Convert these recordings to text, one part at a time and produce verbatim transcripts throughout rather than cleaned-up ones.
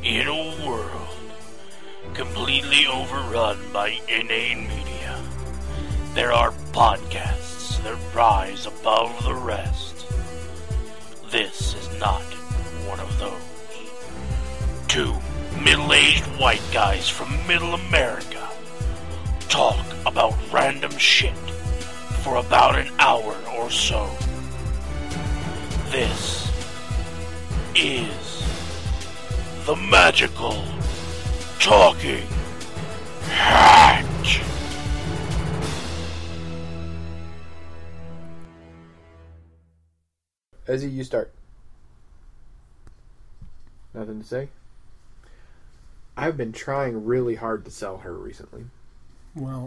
In a world completely overrun by inane media, there are podcasts that rise above the rest. This is not one of those. Two middle-aged white guys from middle America talk about random shit for about an hour or so. This is the Magical Talking Hat. Ezzy, you start. Nothing to say? I've been trying really hard to sell her recently. Well,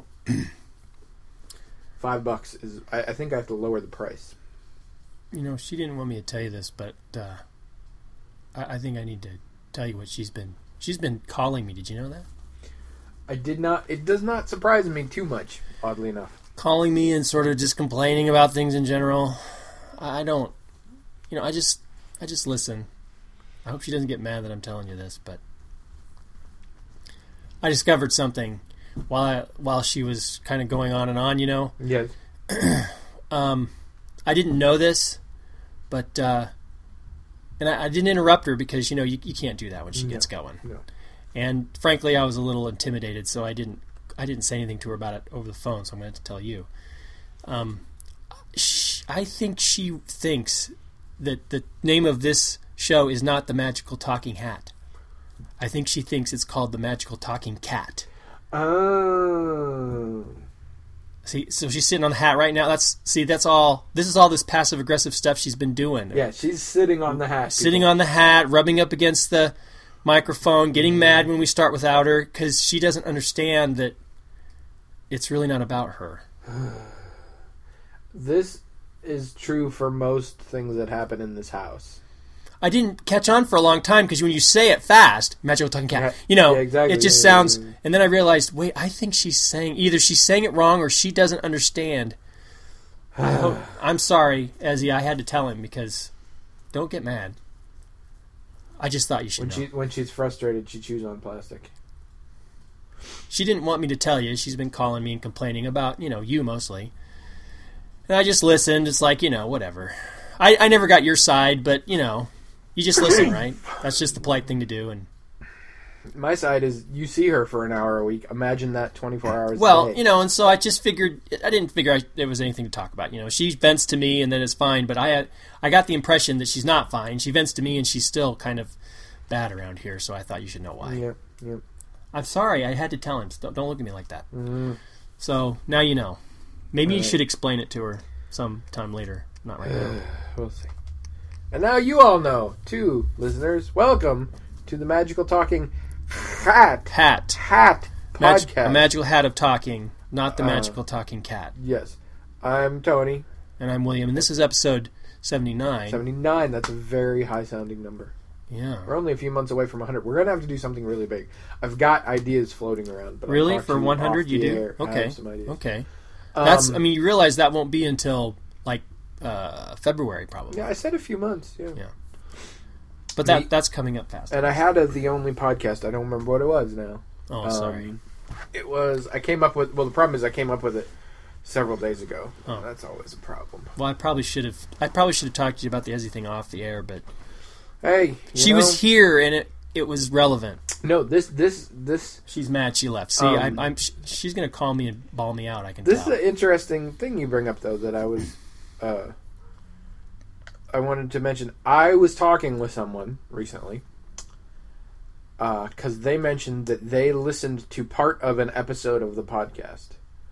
Five bucks is... I, I think I have to lower the price. you know, she didn't want me to tell you this, but uh, I, I think I need to tell you what she's been... She's been calling me. Did you know that? I did not... It does not surprise me too much, oddly enough. Calling me and sort of just complaining about things in general. I don't... You know, I just... I just listen. I hope she doesn't get mad that I'm telling you this, but... I discovered something while I, while she was kind of going on and on, you know? Yes. um, I didn't know this, but... Uh, and I, I didn't interrupt her because, you know, you, you can't do that when she No, gets going. No. And frankly, I was a little intimidated, so I didn't I didn't say anything to her about it over the phone, so I'm going to have to tell you. Um, sh- I think she thinks that the name of this show is not the Magical Talking Hat. I think she thinks it's called the Magical Talking Cat. Oh. See, so she's sitting on the hat right now. That's see, that's all. This is all this passive aggressive stuff she's been doing. Yeah, she's sitting on the hat. Sitting people. on the hat, rubbing up against the microphone, getting mad when we start without her because she doesn't understand that it's really not about her. This is true for most things that happen in this house. I didn't catch on for a long time because when you say it fast, Magical Talking Cat, Yeah, you know, yeah, exactly. it just Yeah, yeah, sounds... yeah. And then I realized, wait, I think she's saying... Either she's saying it wrong or she doesn't understand. I hope, I'm sorry, Ezzy, I had to tell him because don't get mad. I just thought you should When know. she when she's frustrated, she chews on plastic. She didn't want me to tell you. She's been calling me and complaining about, you know, you mostly. And I just listened. It's like, you know, whatever. I, I never got your side, but, you know, you just listen, right? That's just the polite thing to do. And My side is you see her for an hour a week. Imagine that twenty-four hours well, a day. you know, and so I just figured, I didn't figure I, there was anything to talk about. You know, she vents to me and then it's fine, but I had, I got the impression that she's not fine. She vents to me and she's still kind of bad around here, so I thought you should know why. Yeah, yeah. I'm sorry, I had to tell him. Don't, don't look at me like that. Mm. So now you know. Maybe All you right. should explain it to her sometime later. Not right now. We'll see. And now you all know, too, listeners. Welcome to the Magical Talking Hat Hat. Hat Mag- podcast. a magical hat of talking, not the Uh, magical talking cat. Yes, I'm Tony. And I'm William, and this is episode seventy-nine. seventy-nine. That's a very high-sounding number. Yeah. We're only a few months away from one hundred. We're gonna have to do something really big. I've got ideas floating around. But I'll Really? talk For to you one hundred off you the do? air. I Okay. have some ideas. Okay. Um, That's. I mean, you realize that won't be until like uh, February, probably. Yeah, I said a few months. Yeah. Yeah. But that Me- that's coming up fast. And I had a the only podcast. I don't remember what it was now. Oh, sorry. Um, it was. I came up with. Well, the problem is I came up with it several days ago. Oh. That's always a problem. Well, I probably should have. I probably should have talked to you about the Ezzy thing off the air, but Hey, you she know, was here and it it was relevant. No, this this this She's mad she left. See, Um, I, I'm. sh- She's gonna call me and ball me out. I can this tell. is an interesting thing you bring up though that I was. Uh, I wanted to mention. I was talking with someone recently. Because they mentioned that they listened to part of an episode of the podcast.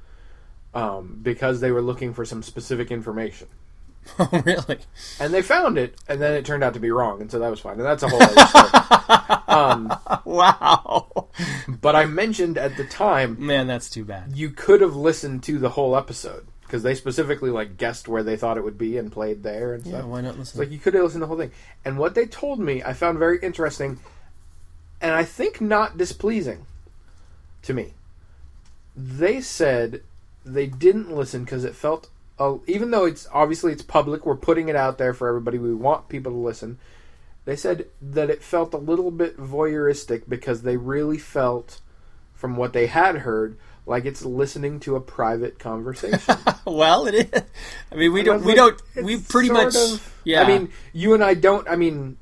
Um, because they were looking for some specific information. Oh, really? And they found it, and then it turned out to be wrong, and so that was fine. And that's a whole other story. um, Wow. but I mentioned at the time, Man, that's too bad. you could have listened to the whole episode, because they specifically like guessed where they thought it would be and played there and Yeah, stuff. why not It's listen? like you could have listened to the whole thing. And what they told me, I found very interesting, and I think not displeasing to me. They said they didn't listen because it felt, uh, even though it's obviously it's public, we're putting it out there for everybody. We want people to listen. They said that it felt a little bit voyeuristic because they really felt, from what they had heard, like it's listening to a private conversation. Well, it is. I mean, we And I don't. was We like, don't. We it's pretty sort much. of- Yeah. I mean, you and I don't. I mean,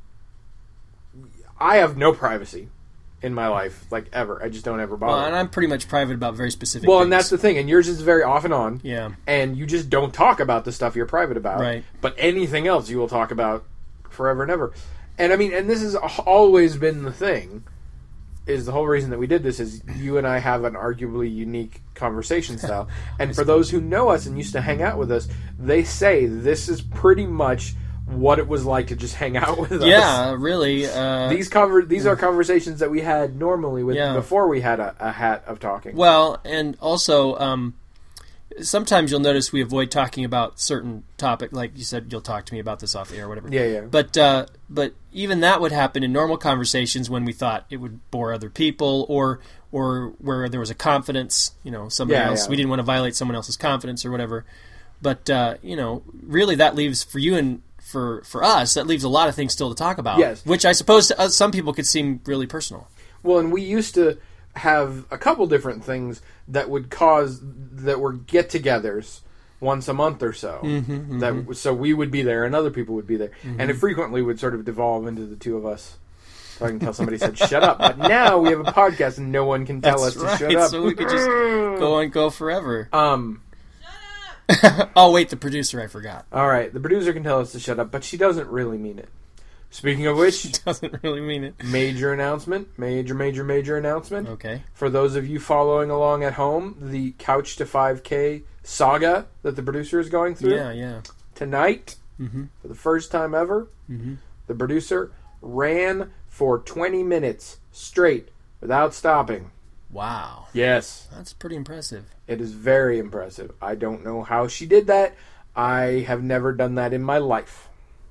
I have no privacy in my life, like ever. I just don't ever bother. Well, and I'm pretty much private about very specific. Well, things. and that's the thing. And yours is very off and on. Yeah. And you just don't talk about the stuff you're private about. Right. But anything else you will talk about forever and ever. And I mean, and this has always been the thing, is the whole reason that we did this is you and I have an arguably unique conversation style. And for those who know us and used to hang out with us, they say this is pretty much what it was like to just hang out with us. Yeah, really. Uh, These conver- these are conversations that we had normally with Yeah. before we had a, a hat of talking. Well, and also, um, sometimes you'll notice we avoid talking about certain topic. Like you said, you'll talk to me about this off the air or whatever. Yeah, yeah. But uh, but even that would happen in normal conversations when we thought it would bore other people, or or where there was a confidence. You know, somebody Yeah, else. yeah. We didn't want to violate someone else's confidence or whatever. But uh, you know, really, that leaves for you and for for us. That leaves a lot of things still to talk about. Yes. Which I suppose to us, some people could seem really personal. Well, and we used to have a couple different things that would cause that were get-togethers once a month or so. Mm-hmm, That so we would be there and other people would be there, Mm-hmm. and it frequently would sort of devolve into the two of us talking until somebody said "shut up." But now we have a podcast and no one can tell That's us right. to shut up. So we could just go and go forever. um. Oh wait, the producer, I forgot. All right, the producer can tell us to shut up, but she doesn't really mean it. Speaking of which, Doesn't really mean it. major announcement, major, major, major announcement. Okay. For those of you following along at home, the Couch to five K saga that the producer is going through Yeah, yeah. tonight, Mm-hmm. for the first time ever, Mm-hmm. the producer ran for twenty minutes straight without stopping. Wow, Yes, that's pretty impressive. it is very impressive. I don't know how she did that. I have never done that in my life.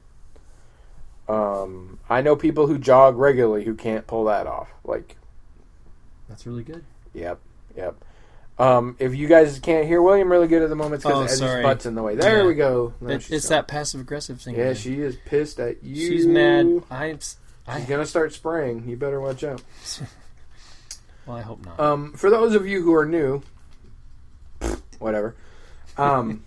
Um, I know people who jog regularly who can't pull that off. Like, That's really good. Yep, yep. Um, if you guys can't hear William really good at the moment, because Oh, his sorry. butt's in the way. There Yeah. we go. Now It, she's it's gone. that passive aggressive thing. Yeah, again. she is pissed at you. She's mad. I'm. She's I. gonna start spraying. You better watch out. Well, I hope not. Um, for those of you who are new, whatever. Um,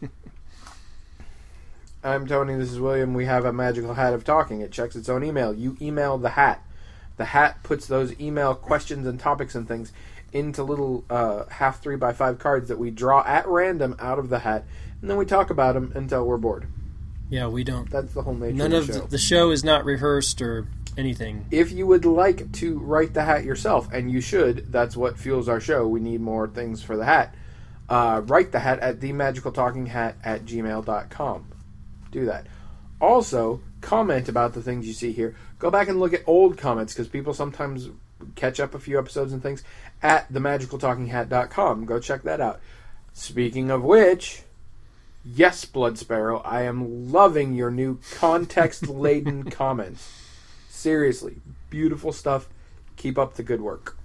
I'm Tony. This is William. We have a magical hat of talking. It checks its own email. You email the hat. The hat puts those email questions and topics and things into little uh, half three by five cards that we draw at random out of the hat, and then we talk about them until we're bored. yeah, we don't. That's the whole nature None of of the show. the, the show is not rehearsed or anything. If you would like to write the hat yourself, and you should, that's what fuels our show. We need more things for the hat. Uh, write the hat at themagicaltalkinghat at gmail dot com. Do that. Also, comment about the things you see here. Go back and look at old comments, because people sometimes catch up a few episodes and things at the magical talking hat dot com. Go check that out. Speaking of which, yes, Blood Sparrow, I am loving your new context-laden comments. Seriously, beautiful stuff. Keep up the good work.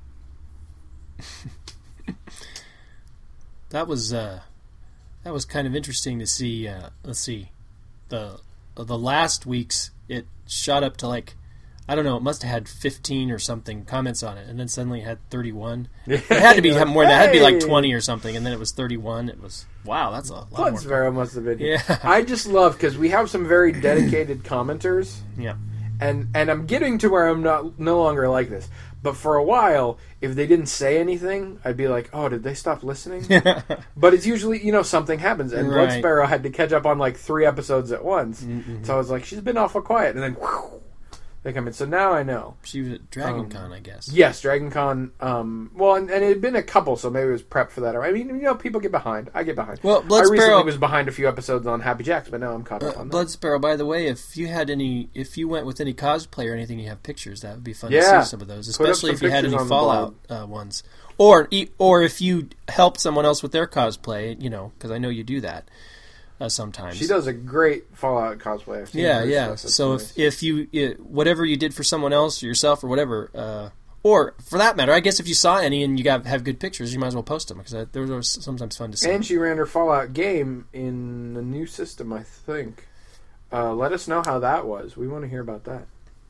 That was uh, that was kind of interesting to see. Uh, let's see, the the last week's it shot up to like, I don't know, it must have had fifteen or something comments on it, and then suddenly it had thirty-one. It had to be You're like, more than that. It had to be like "Hey!" twenty or something, and then it was thirty-one. It was wow, that's a lot Blood more. Sparrow must have been here. Yeah. I just love, because we have some very dedicated commenters, Yeah, and, and I'm getting to where I'm not no longer like this. But for a while, if they didn't say anything, I'd be like, oh, did they stop listening? But it's usually, you know, something happens. And Blood Right. Sparrow had to catch up on like three episodes at once. Mm-hmm. So I was like, she's been awful quiet. And then whew, they come in. So now I know. she was at Dragon Um, Con, I guess. Yes, Dragon Con. Um, well, and, and it had been a couple, so maybe it was prep for that. I mean, you know, people get behind. I get behind. Well, Blood I recently Sparrow- was behind a few episodes on Happy Jacks, but now I'm caught up Uh, on that. Blood Sparrow, by the way, if you had any, if you went with any cosplay or anything, you have pictures. That would be fun Yeah. to see some of those, Put up especially some if you had pictures any on the Fallout uh, ones, or e- or if you helped someone else with their cosplay, you know, because I know you do that uh, sometimes. She does a great Fallout cosplay. I've seen Yeah, her yeah. stuff. That's So nice. if if you it, whatever you did for someone else or yourself or whatever, uh, or for that matter, I guess if you saw any and you got have good pictures, you might as well post them because those are sometimes fun to see. And she ran her Fallout game in a new system, I think. Uh, let us know how that was. We want to hear about that.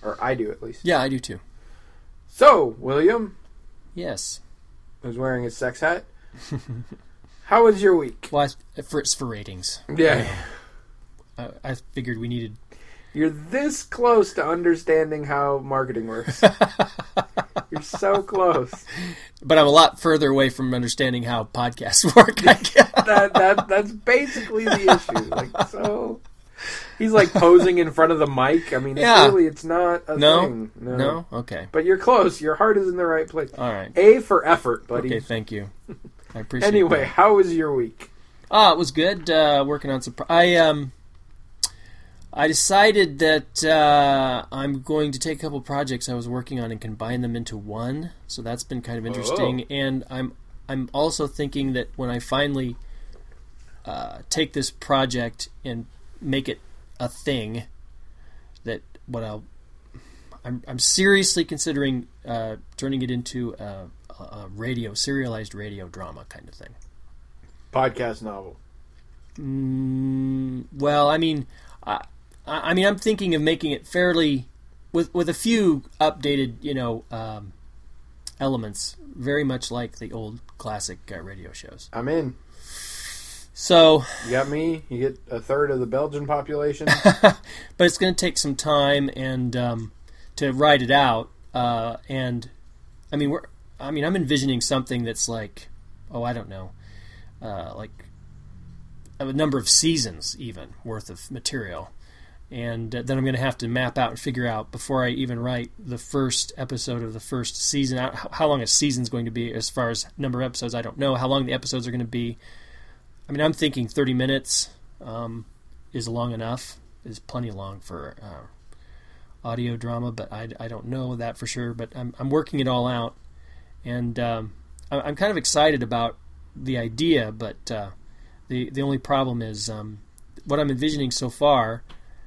Or I do, at least. Yeah, I do too. So, William, Yes. who's wearing his sex hat, how was your week? Well, I, for, it's for ratings. Yeah. I, I figured we needed... You're this close to understanding how marketing works. You're so close. But I'm a lot further away from understanding how podcasts work, I guess. that, that, that's basically the issue. Like, so... He's like posing in front of the mic. I mean, Yeah. it's really, it's not a No? thing. No? Okay. But you're close. Your heart is in the right place. All right. A for effort, buddy. Okay, thank you. I appreciate Anyway, that. how was your week? Ah, it was good. Uh, working on some... Pro- I, um... I decided that uh, I'm going to take a couple projects I was working on and combine them into one. So that's been kind of interesting. Oh. And I'm I'm also thinking that when I finally uh, take this project and make it a thing, that what I'll I'm I'm seriously considering uh, turning it into a, a radio serialized radio drama kind of thing. Podcast novel. Mm, well, I mean. I, I mean, I'm thinking of making it fairly, with with a few updated, you know, um, elements, very much like the old classic uh, radio shows. I'm in. So, You got me. You get a third of the Belgian population. but it's going to take some time and um, to write it out. Uh, and I mean, we're, I mean, I'm envisioning something that's like, oh, I don't know, uh, like a number of seasons even worth of material. And uh, then I'm going to have to map out and figure out before I even write the first episode of the first season. How, how long a season's going to be as far as number of episodes, I don't know. How long the episodes are going to be. I mean, I'm thinking thirty minutes um, is long enough. Is plenty long for uh, audio drama, but I, I don't know that for sure. But I'm I'm working it all out, and um, I, I'm kind of excited about the idea. But uh, the the only problem is um, what I'm envisioning so far.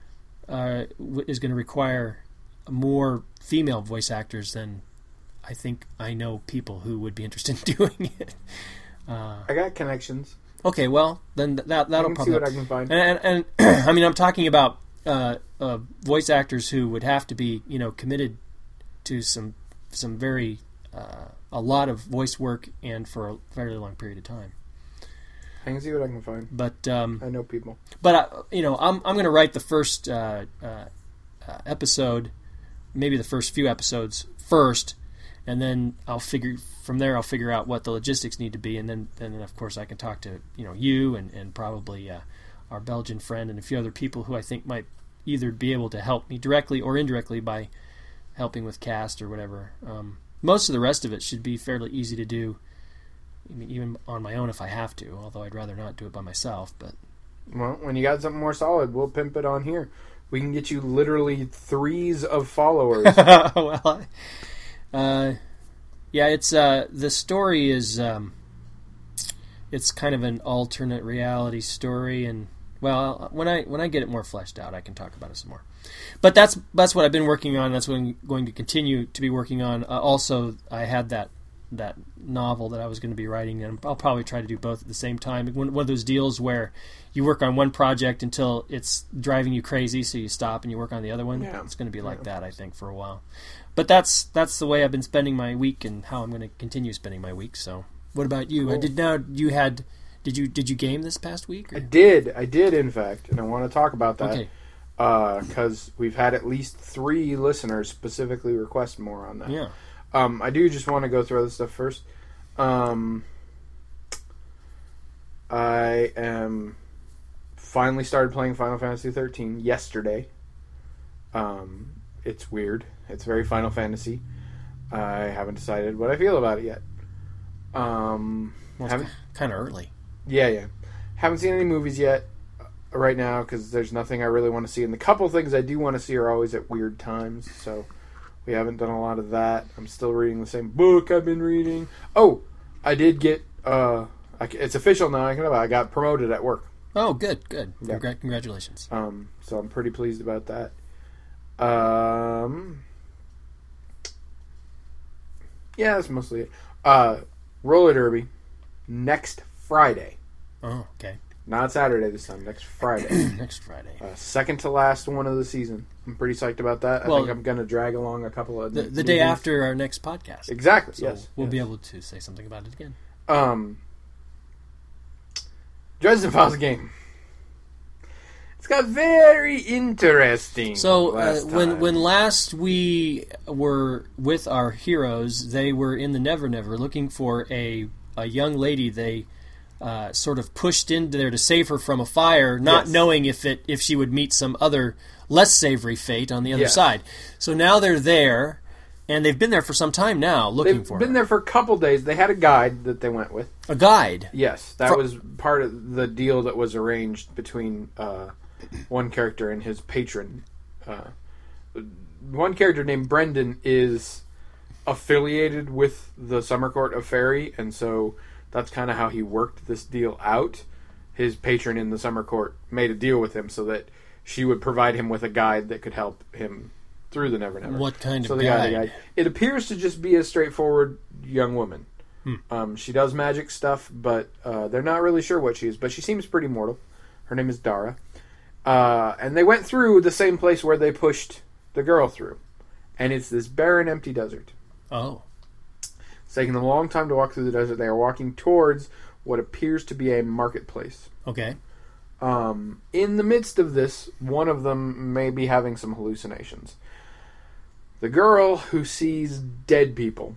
Uh, is going to require more female voice actors than I think I know people who would be interested in doing it. Uh, I got connections. okay, well then th- that that'll I can probably see what I can find. and, and, and I mean I'm talking about uh, uh, voice actors who would have to be you know committed to some some very uh, a lot of voice work and for a very long period of time. I can see what I can find. But um, I know people. But I, you know, I'm I'm going to write the first uh, uh, uh, episode, maybe the first few episodes first, and then I'll figure from there. I'll figure out what the logistics need to be, and then and then of course I can talk to you know you and and probably uh, our Belgian friend and a few other people who I think might either be able to help me directly or indirectly by helping with cast or whatever. Um, most of the rest of it should be fairly easy to do. I mean, even on my own if I have to, although I'd rather not do it by myself. But Well, when you got something more solid, we'll pimp it on here. We can get you literally threes of followers. well, uh, yeah, it's uh, the story is um, it's kind of an alternate reality story, and well, when I when I get it more fleshed out, I can talk about it some more. But that's that's what I've been working on. That's what I'm going to continue to be working on. Uh, also, I had that. that novel that I was going to be writing, and I'll probably try to do both at the same time. One, one of those deals where you work on one project until it's driving you crazy, so you stop and you work on the other one. Yeah. It's going to be like Yeah. that, I think, for a while. But that's that's the way I've been spending my week, and how I'm going to continue spending my week. So, what about you? Cool. I did now. You had did you did you game this past week? Or? I did. I did, in fact, and I want to talk about that. Okay. Because uh, we've had at least three listeners specifically request more on that. Yeah. Um, I do just want to go through this stuff first. Um, I am finally started playing Final Fantasy thirteen yesterday. Um, it's weird. It's very Final Fantasy. I haven't decided what I feel about it yet. Um, Well, haven't, it's kind of early. yeah, yeah. Haven't seen any movies yet uh, right now because there's nothing I really want to see. And the couple things I do want to see are always at weird times, so we haven't done a lot of that. I'm still reading the same book I've been reading. Oh, I did get, uh, I, it's official now, I can I got promoted at work. Oh, good, good. Yeah. Congra- congratulations. Um, so I'm pretty pleased about that. Um, yeah, that's mostly it. Uh, roller derby next Friday. Oh, okay. Not Saturday this time. Next Friday. Next Friday. Uh, second to last one of the season. I'm pretty psyched about that. I Well, think I'm going to drag along a couple of The, the day after our next podcast. Exactly. So yes. we'll yes. be able to say something about it again. Um, Dresden Files game. It's got very interesting. So uh, last when time. when last we were with our heroes, they were in the Never Never looking for a a young lady. They uh, sort of pushed in there to save her from a fire, not Yes. knowing if it if she would meet some other less savory fate on the other Yes. side. So now they're there, and they've been there for some time now, looking they've for been her. there for a couple days. They had a guide that they went with. A guide. Yes, that Fro- was part of the deal that was arranged between uh, one character and his patron. Uh, one character named Brendan is affiliated with the Summer Court of Fairy, and so that's kind of how he worked this deal out. His patron in the Summer Court made a deal with him so that she would provide him with a guide that could help him through the Never Never. What kind so of they got guide? the guide. It appears to just be a straightforward young woman. Um, she does magic stuff, but uh, they're not really sure what she is. But she seems pretty mortal. Her name is Dara. Uh, and they went through the same place where they pushed the girl through. And it's this barren, empty desert. Oh. It's taking them a long time to walk through the desert. They are walking towards what appears to be a marketplace. Okay. Um, in the midst of this, one of them may be having some hallucinations. The girl who sees dead people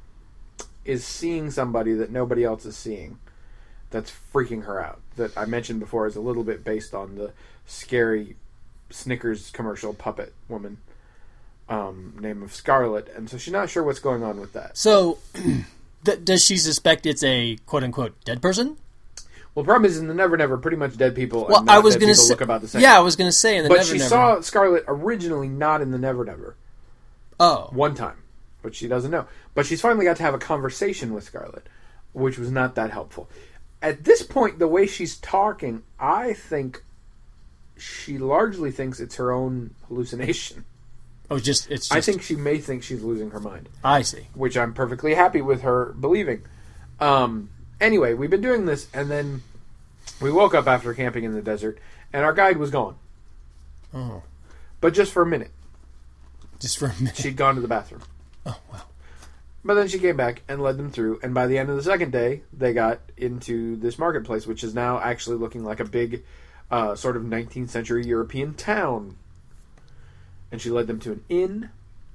is seeing somebody that nobody else is seeing. That's freaking her out. That I mentioned before is a little bit based on the scary Snickers commercial puppet woman um, name of Scarlet, and so she's not sure what's going on with that. So, th- does she suspect it's a quote-unquote dead person? Well, the problem is in the Never Never, pretty much dead people Well, and not I was dead going to people say, look about the same. yeah, I was going to say in the but Never she Never. saw Scarlet originally not in the Never Never. Oh, One time, but she doesn't know. But she's finally got to have a conversation with Scarlet, which was not that helpful. At this point, the way she's talking, I think she largely thinks it's her own hallucination. oh, just it's. Just, I think she may think she's losing her mind, I see. which I'm perfectly happy with her believing. Um, anyway, we've been doing this, and then we woke up after camping in the desert, and our guide was gone. Oh, But just for a minute. just for a minute. She'd gone to the bathroom. Oh wow. But then she came back and led them through, and by the end of the second day, they got into this marketplace, which is now actually looking like a big, uh, sort of nineteenth century European town. And she led them to an inn,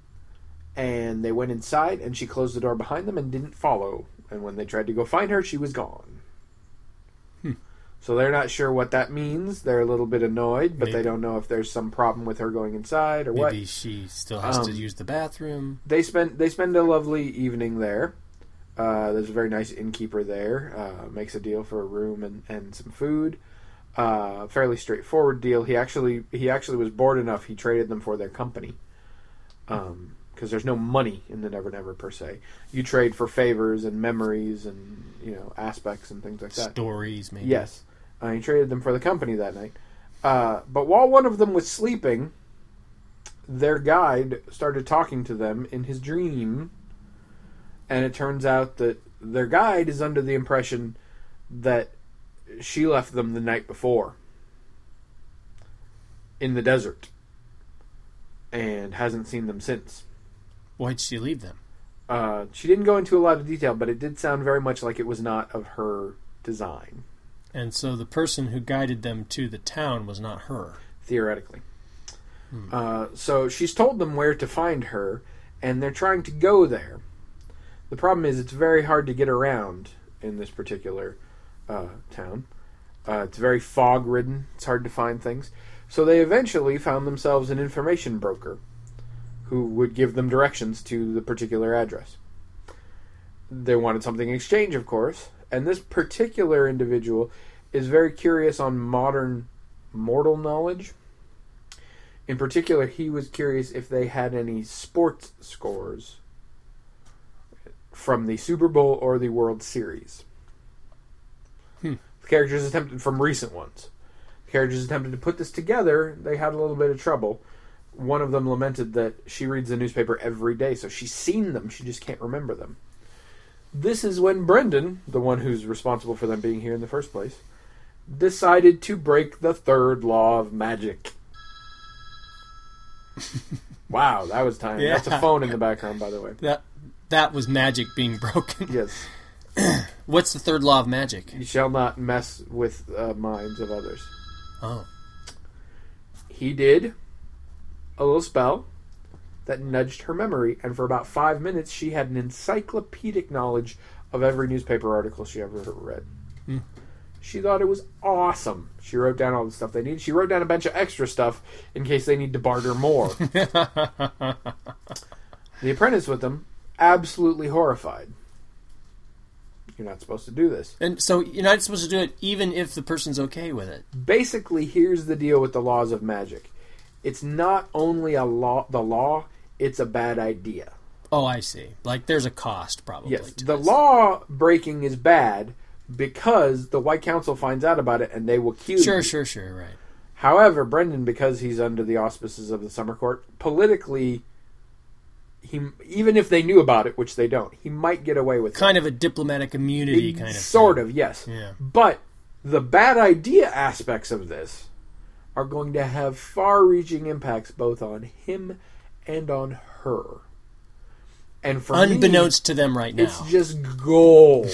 and they went inside, and she closed the door behind them and didn't follow. And when they tried to go find her, she was gone. Hmm. So they're not sure what that means. They're a little bit annoyed, but Maybe. they don't know if there's some problem with her going inside or what. Maybe she still has to Um, use the bathroom. They spend they spend a lovely evening there. Uh, there's a very nice innkeeper there. Uh, makes a deal for a room and, and some food. Uh, fairly straightforward deal. He actually he actually was bored enough. He traded them for their company. Um, because there's no money in the Never Never per se. You trade for favors and memories and you know aspects and things like that. Stories, maybe. Yes, uh, he traded them for the company that night. Uh, but while one of them was sleeping, their guide started talking to them in his dream, and it turns out that their guide is under the impression that she left them the night before in the desert and hasn't seen them since. Why'd she leave them? Uh, she didn't go into a lot of detail, but it did sound very much like it was not of her design, And so the person who guided them to the town was not her. theoretically. Uh, so she's told them where to find her, and they're trying to go there. The problem is it's very hard to get around in this particular uh, town. Uh, it's very fog-ridden. It's hard to find things. So they eventually found themselves an information broker who would give them directions to the particular address. They wanted something in exchange, of course, and this particular individual is very curious on modern mortal knowledge. In particular, he was curious if they had any sports scores from the Super Bowl or the World Series. Hmm. The characters attempted from recent ones. The characters attempted to put this together. They had a little bit of trouble. One of them lamented that she reads the newspaper every day, so she's seen them, she just can't remember them. This is when Brendan, the one who's responsible for them being here in the first place, decided to break the third law of magic. Wow, that was time. Yeah. That's a phone in the background, by the way. That that was magic being broken. Yes. What's the third law of magic? You shall not mess with uh, minds of others. Oh. He did a little spell that nudged her memory, and for about five minutes she had an encyclopedic knowledge of every newspaper article she ever read. Hmm. She thought it was awesome. She wrote down all the stuff they need. She wrote down a bunch of extra stuff in case they need to barter more. The apprentice with them, absolutely horrified. You're not supposed to do this. And so you're not supposed to do it even if the person's okay with it. Basically, here's the deal with the laws of magic. It's not only a law, the law, it's a bad idea. Oh, I see. Like there's a cost probably. Yes, to the this. law breaking is bad because the White Council finds out about it and they will accuse Sure, you. sure, sure, right. However, Brendan, because he's under the auspices of the Summer Court, politically, he even if they knew about it, which they don't, he might get away with Kind it. of a diplomatic immunity kind of Sort thing. of, yes. Yeah. But the bad idea aspects of this are going to have far-reaching impacts both on him and on her. And for Unbeknownst me, to them right now. it's just gold.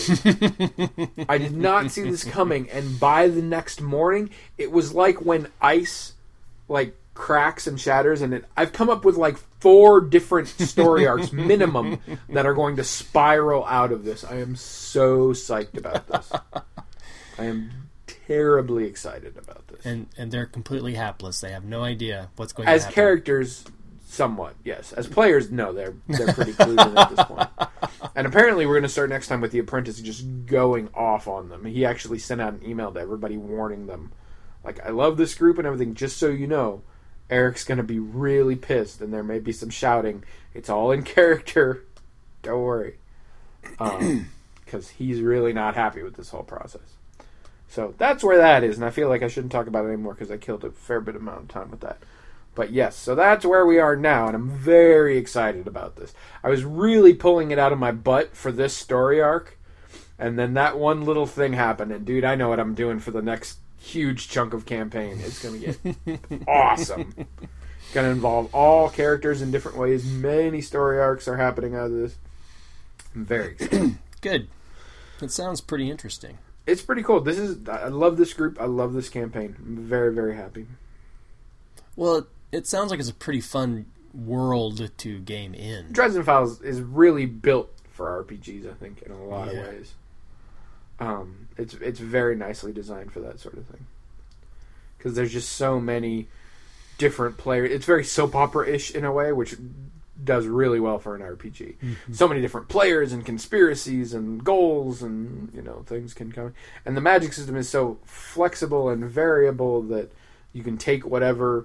I did not see this coming, and by the next morning, it was like when ice like cracks and shatters, and it, I've come up with like four different story arcs minimum that are going to spiral out of this. I am so psyched about this. I am terribly excited about this. and and they're completely hapless. They have no idea what's going As to happen. characters, somewhat, yes. As players, no, they're they're pretty clued in at this point. And apparently we're going to start next time with the apprentice just going off on them. He actually sent out an email to everybody warning them, like, I love this group and everything, just so you know, Eric's going to be really pissed and there may be some shouting. It's all in character. Don't worry. Um, because he's really not happy with this whole process. So that's where that is, and I feel like I shouldn't talk about it anymore because I killed a fair bit amount of time with that. But yes, so that's where we are now, and I'm very excited about this. I was really pulling it out of my butt for this story arc, and then that one little thing happened, and dude, I know what I'm doing for the next huge chunk of campaign. It's going to get awesome. Going to involve all characters in different ways. Many story arcs are happening out of this. I'm very excited. Good. That sounds pretty interesting. It's pretty cool. This is I love this group. I love this campaign. I'm very, very happy. Well, it, it sounds like it's a pretty fun world to game in. Dresden Files is really built for R P Gs, I think, in a lot Yeah. of ways. Um, it's it's very nicely designed for that sort of thing. Because there's just so many different players. It's very soap opera-ish in a way, which does really well for an R P G. Mm-hmm. So many different players and conspiracies and goals and, you know, things can come. And the magic system is so flexible and variable that you can take whatever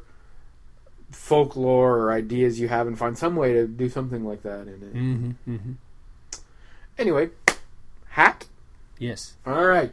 folklore or ideas you have and find some way to do something like that in it. Mm-hmm, mm-hmm. Anyway, hat? Yes. All right.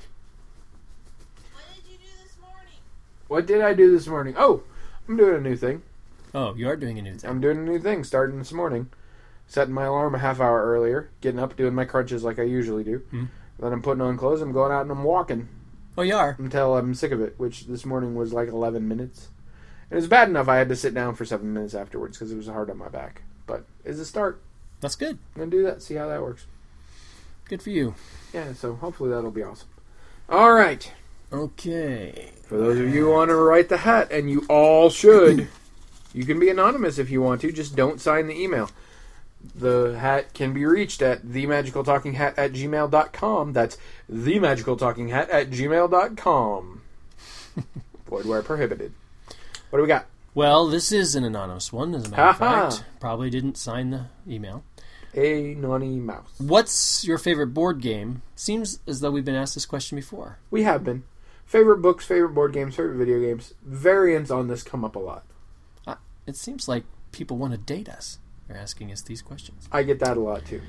What did you do this morning? What did I do this morning? Oh, I'm doing a new thing. Oh, you are doing a new thing. I'm doing a new thing starting this morning. Setting my alarm a half hour earlier, getting up, doing my crunches like I usually do. Mm. Then I'm putting on clothes, I'm going out and I'm walking Oh, you are? until I'm sick of it, which this morning was like eleven minutes. And it was bad enough I had to sit down for seven minutes afterwards because it was hard on my back. But it's a start. That's good. I'm going to do that, see how that works. Good for you. Yeah, so hopefully that'll be awesome. All right. Okay. For those of you who want to write the hat, and you all should, you can be anonymous if you want to. Just don't sign the email. The hat can be reached at themagicaltalkinghat at gmail dot com. That's themagicaltalkinghat at gmail dot com. Void where prohibited. What do we got? Well, this is an anonymous one, as a matter of Ha-ha. fact. Probably didn't sign the email. A naughty mouse. What's your favorite board game? Seems as though we've been asked this question before. We have been. Favorite books, favorite board games, favorite video games. Variants on this come up a lot. Uh, it seems like people want to date us. They're asking us these questions. I get that a lot too.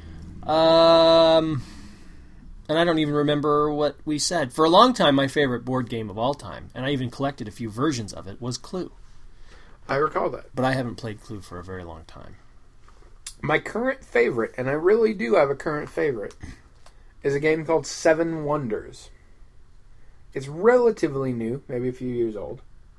Um, and I don't even remember what we said. For a long time, my favorite board game of all time, and I even collected a few versions of it, was Clue. I recall that. But I haven't played Clue for a very long time. My current favorite, and I really do have a current favorite, is a game called Seven Wonders. It's relatively new, maybe a few years old.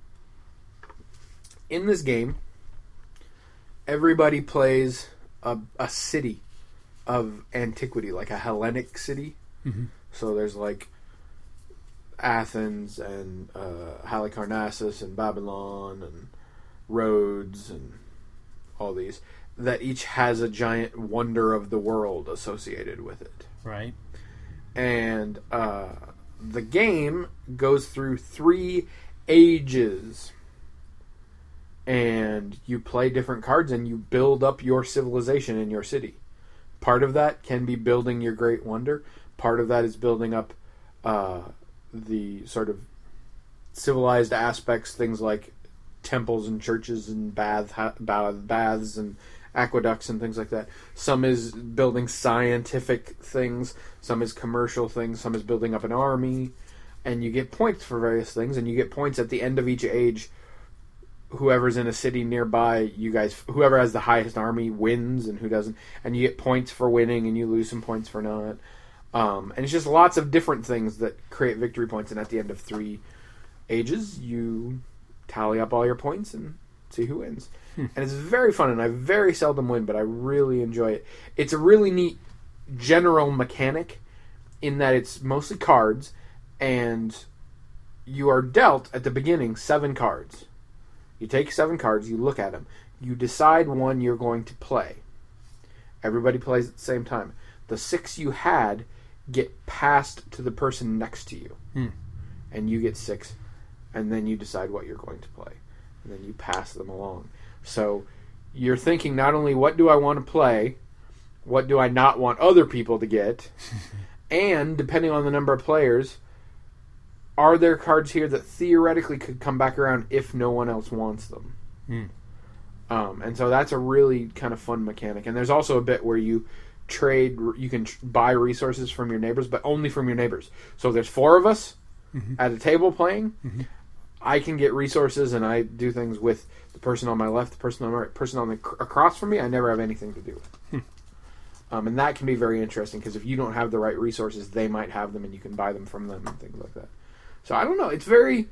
In this game, everybody plays a, a city of antiquity, like a Hellenic city. Mm-hmm. So there's like Athens and uh, Halicarnassus and Babylon and Rhodes and all these, that each has a giant wonder of the world associated with it. Right. And uh, the game goes through three ages. And you play different cards and you build up your civilization in your city. Part of that can be building your great wonder. Part of that is building up uh, the sort of civilized aspects, things like temples and churches and bath, ha- baths and aqueducts and things like that. Some is building scientific things. Some is commercial things. Some is building up an army. And you get points for various things. And you get points at the end of each age. Whoever's in a city nearby, you guys, whoever has the highest army wins, and who doesn't, and you get points for winning, and you lose some points for not. Um, and it's just lots of different things that create victory points. And at the end of three ages, you tally up all your points and see who wins. Hmm. And it's very fun, and I very seldom win, but I really enjoy it. It's a really neat general mechanic in that it's mostly cards, and you are dealt at the beginning seven cards. You take seven cards, you look at them, you decide one you're going to play. Everybody plays at the same time. The six you had get passed to the person next to you. Hmm. And you get six, and then you decide what you're going to play. And then you pass them along. So you're thinking not only what do I want to play, what do I not want other people to get, and depending on the number of players, are there cards here that theoretically could come back around if no one else wants them? Hmm. Um, and so that's a really kind of fun mechanic. And there's also a bit where you trade, you can tr- buy resources from your neighbors, but only from your neighbors. So there's four of us mm-hmm. at a table playing. Mm-hmm. I can get resources, and I do things with the person on my left, the person on my right, person on the cr- across from me. I never have anything to do with. Hmm. Um, and that can be very interesting because if you don't have the right resources, they might have them, and you can buy them from them and things like that. So I don't know. It's very,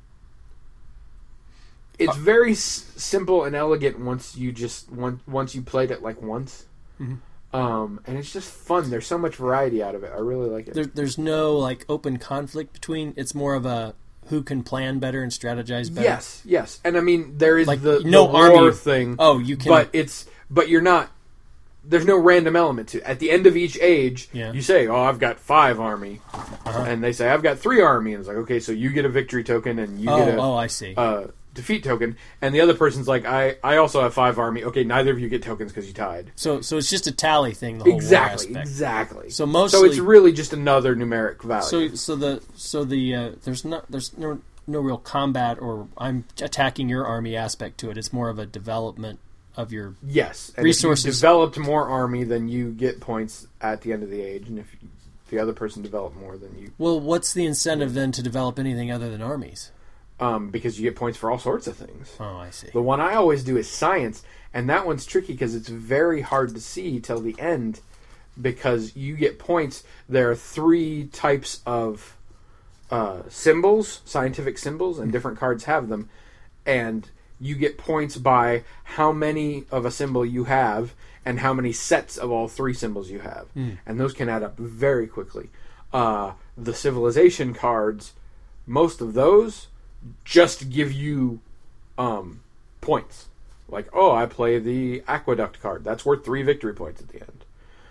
it's very s- simple and elegant once you just once once you played it like once, mm-hmm. um, and it's just fun. There's so much variety out of it. I really like it. There, there's no like open conflict between. It's more of a who can plan better and strategize better. Yes, yes, and I mean there is like, the, no the war army thing. Oh, you can, but it's but you're not. There's no random element to it. At the end of each age, yeah. you say, "Oh, I've got five army," uh-huh. and they say, "I've got three army," and it's like, "Okay, so you get a victory token, and you oh, get a oh, I see, uh, defeat token," and the other person's like, "I, I also have five army." Okay, neither of you get tokens because you tied. So, so it's just a tally thing. The whole exactly, war aspect. exactly. So mostly, so it's really just another numeric value. So, so the so the uh, there's not there's no no real combat or I'm attacking your army aspect to it. It's more of a development of your yes and resources. If you developed more army, then you get points at the end of the age, and if you, the other person developed more, then you. Well, what's the incentive then to develop anything other than armies? Um, because you get points for all sorts of things. Oh, I see. The one I always do is science, and that one's tricky because it's very hard to see till the end because you get points. There are three types of uh, symbols, scientific symbols, and different cards have them, and you get points by how many of a symbol you have and how many sets of all three symbols you have. Mm. And those can add up very quickly. Uh, the civilization cards, most of those just give you um, points. Like, oh, I play the aqueduct card. That's worth three victory points at the end.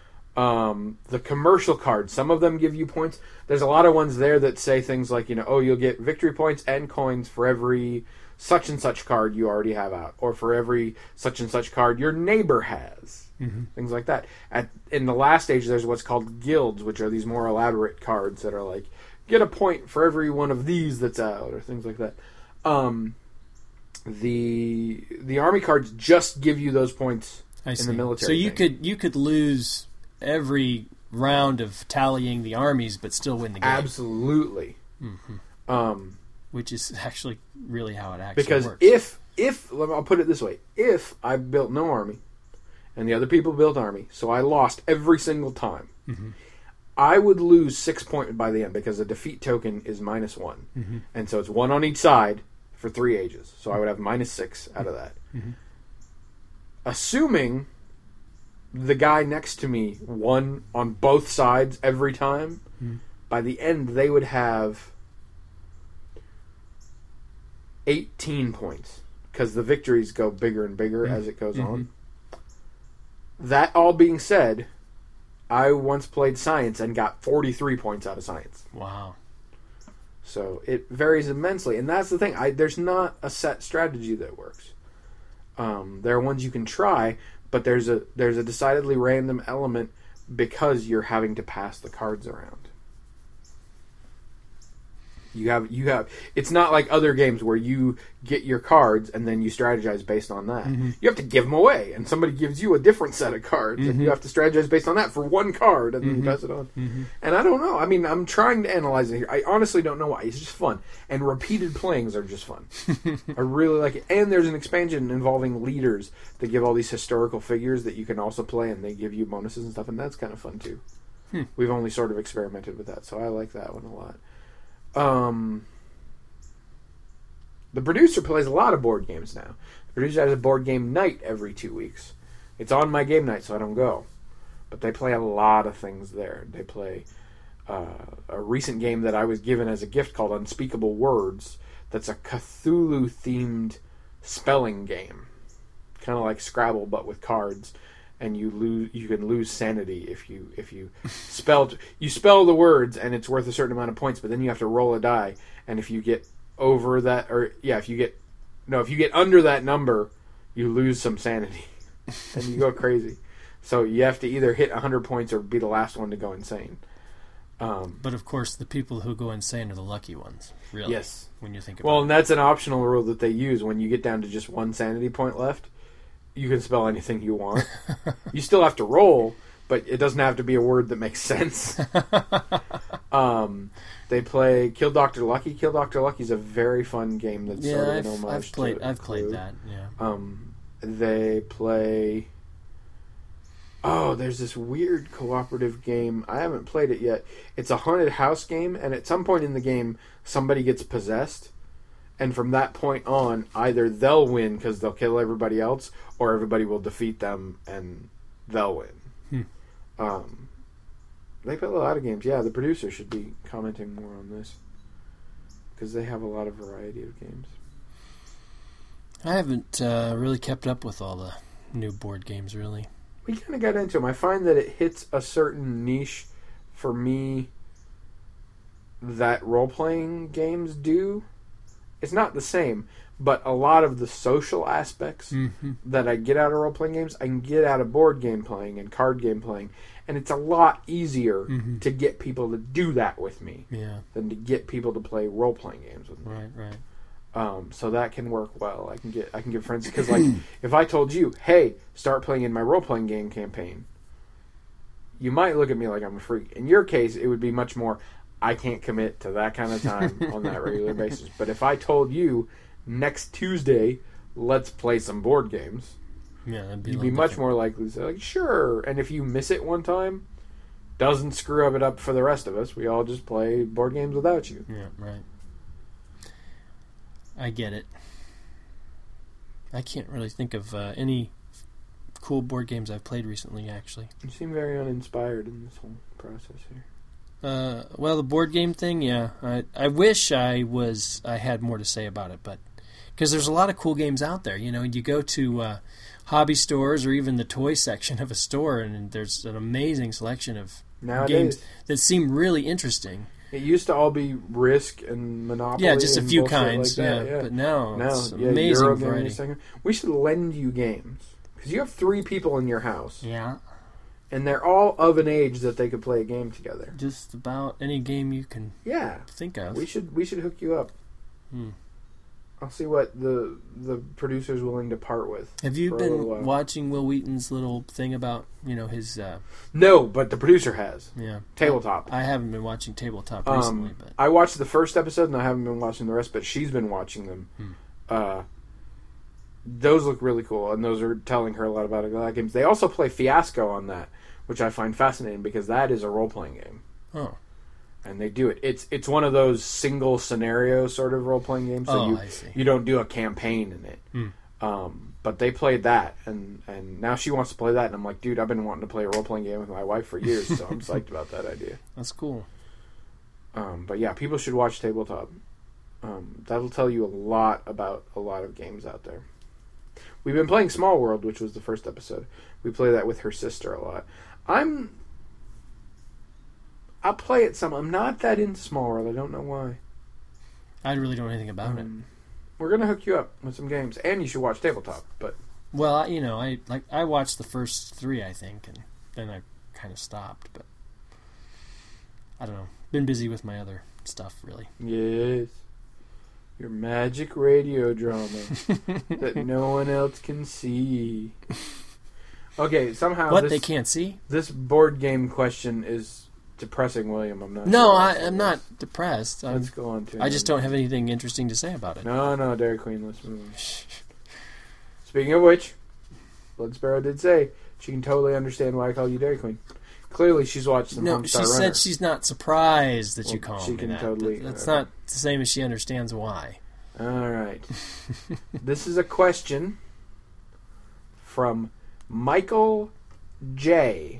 Um, the commercial cards, some of them give you points. There's a lot of ones there that say things like, you know, oh, you'll get victory points and coins for every such and such card you already have out, or for every such and such card your neighbor has. Mm-hmm. Things like that. At in the last stage, there's what's called guilds, which are these more elaborate cards that are like, get a point for every one of these that's out, or things like that. Um, the the army cards just give you those points I in see. the military. So you thing. could you could lose every round of tallying the armies, but still win the game. Absolutely. Mm-hmm. Um, Which is actually really how it actually because works. if if I'll put it this way, if I built no army and the other people built army, so I lost every single time, mm-hmm. I would lose six points by the end because the defeat token is minus one. Mm-hmm. And so it's one on each side for three ages. So I would have minus six out of that. Mm-hmm. Assuming the guy next to me won on both sides every time, mm-hmm. by the end they would have eighteen points. Because the victories go bigger and bigger mm-hmm. as it goes mm-hmm. on. That all being said, I once played science and got forty-three points out of science. Wow. So it varies immensely. And that's the thing. I, there's not a set strategy that works. Um, there are ones you can try, but there's a there's a decidedly random element because you're having to pass the cards around. You have you have. It's not like other games where you get your cards and then you strategize based on that. Mm-hmm. You have to give them away, and somebody gives you a different set of cards, mm-hmm. and you have to strategize based on that for one card, and then mm-hmm. you pass it on. Mm-hmm. And I don't know. I mean, I'm trying to analyze it here. I honestly don't know why. It's just fun, and repeated playings are just fun. I really like it. And there's an expansion involving leaders that give all these historical figures that you can also play, and they give you bonuses and stuff, and that's kind of fun too. Hmm. We've only sort of experimented with that, so I like that one a lot. Um. The producer plays a lot of board games now. The producer has a board game night every two weeks. It's on my game night, so I don't go. But they play a lot of things there. They play uh, a recent game that I was given as a gift called Unspeakable Words. That's a Cthulhu-themed spelling game. Kind of like Scrabble, but with cards. And you lose. You can lose sanity if you if you spell you spell the words, and it's worth a certain amount of points. But then you have to roll a die, and if you get over that, or yeah, if you get no, if you get under that number, you lose some sanity, and you go crazy. So you have to either hit one hundred points or be the last one to go insane. Um, but of course, the people who go insane are the lucky ones. Really, yes. When you think about well, it. and that's an optional rule that they use when you get down to just one sanity point left. You can spell anything you want. You still have to roll, but it doesn't have to be a word that makes sense. um, they play Kill Doctor Lucky. Kill Doctor Lucky is a very fun game that's yeah, sort of I've, an homage I've played. to I've Clue. played that. Yeah. Um, they play. Oh, there's this weird cooperative game. I haven't played it yet. It's a haunted house game, and at some point in the game, somebody gets possessed. And from that point on, either they'll win because they'll kill everybody else, or everybody will defeat them and they'll win. Hmm. Um, they play a lot of games. Yeah, the producer should be commenting more on this because they have a lot of variety of games. I haven't uh, really kept up with all the new board games, really. We kind of got into them. I find that it hits a certain niche for me that role-playing games do. It's not the same, but a lot of the social aspects mm-hmm. that I get out of role-playing games, I can get out of board game playing and card game playing. And it's a lot easier mm-hmm. to get people to do that with me yeah. than to get people to play role-playing games with me. Right, right. Um, so that can work well. I can get I can get friends because, like, if I told you, "Hey, start playing in my role-playing game campaign," you might look at me like I'm a freak. In your case, it would be much more, I can't commit to that kind of time on that regular basis. But if I told you, next Tuesday, let's play some board games, yeah, that'd be you'd be much more likely to say, like, sure. And if you miss it one time, doesn't screw it up for the rest of us. We all just play board games without you. Yeah, right. I get it. I can't really think of uh, any cool board games I've played recently, actually. You seem very uninspired in this whole process here. Uh, well, the board game thing, yeah. I I wish I was I had more to say about it, but because there's a lot of cool games out there. You know, you go to uh, hobby stores or even the toy section of a store, and there's an amazing selection of Nowadays, games that seem really interesting. It used to all be Risk and Monopoly. Yeah, just a and few bullshit kinds. like that, yeah. yeah, But now, now it's yeah, amazing Euro variety. Second. We should lend you games because you have three people in your house, Yeah, and they're all of an age that they could play a game together. just about any game you can Yeah, think of. we should we should hook you up. Hmm. I'll see what the the producer's willing to part with. Have you for a little been while. watching Will Wheaton's little thing about, you know, his, uh, No, but the producer has yeah. Tabletop. I haven't been watching Tabletop recently, Um, but I watched the first episode and I haven't been watching the rest, but she's been watching them. Hmm. Uh, those look really cool, and those are telling her a lot about a lot of games. They also play Fiasco on that, which I find fascinating because that is a role-playing game. Oh. And they do it. It's it's one of those single scenario sort of role playing games. So Oh, you I see. you don't do a campaign in it. Hmm. Um, but they played that, and, and now she wants to play that, and I'm like, dude, I've been wanting to play a role playing game with my wife for years, so I'm psyched about that idea. That's cool. Um, but yeah, people should watch Tabletop. Um, that'll tell you a lot about a lot of games out there. We've been playing Small World, which was the first episode. We play that with her sister a lot. I'm. I'll play it some. I'm not that into Small World. I don't know why. I really don't know anything about it. Um, we're gonna hook you up with some games, and you should watch Tabletop. But Well, I, you know, I like I watched the first three, I think, and then I kind of stopped. But I don't know. Been busy with my other stuff, really. yes, your magic radio drama that no one else can see. Okay, somehow What this, they can't see? this board game question is depressing, William. I'm not. No, sure. I, I'm not depressed. I'm, Let's go on to. I just don't have anything interesting to say about it. No, no, Dairy Queen. Let's move on. Speaking of which, Blood Sparrow did say she can totally understand why I call you Dairy Queen. Clearly, she's watched some No, Homestar she Runner. said she's not surprised that Well, you call she me can that. totally- That- That's uh, not the same as she understands why. All right. This is a question from Michael J.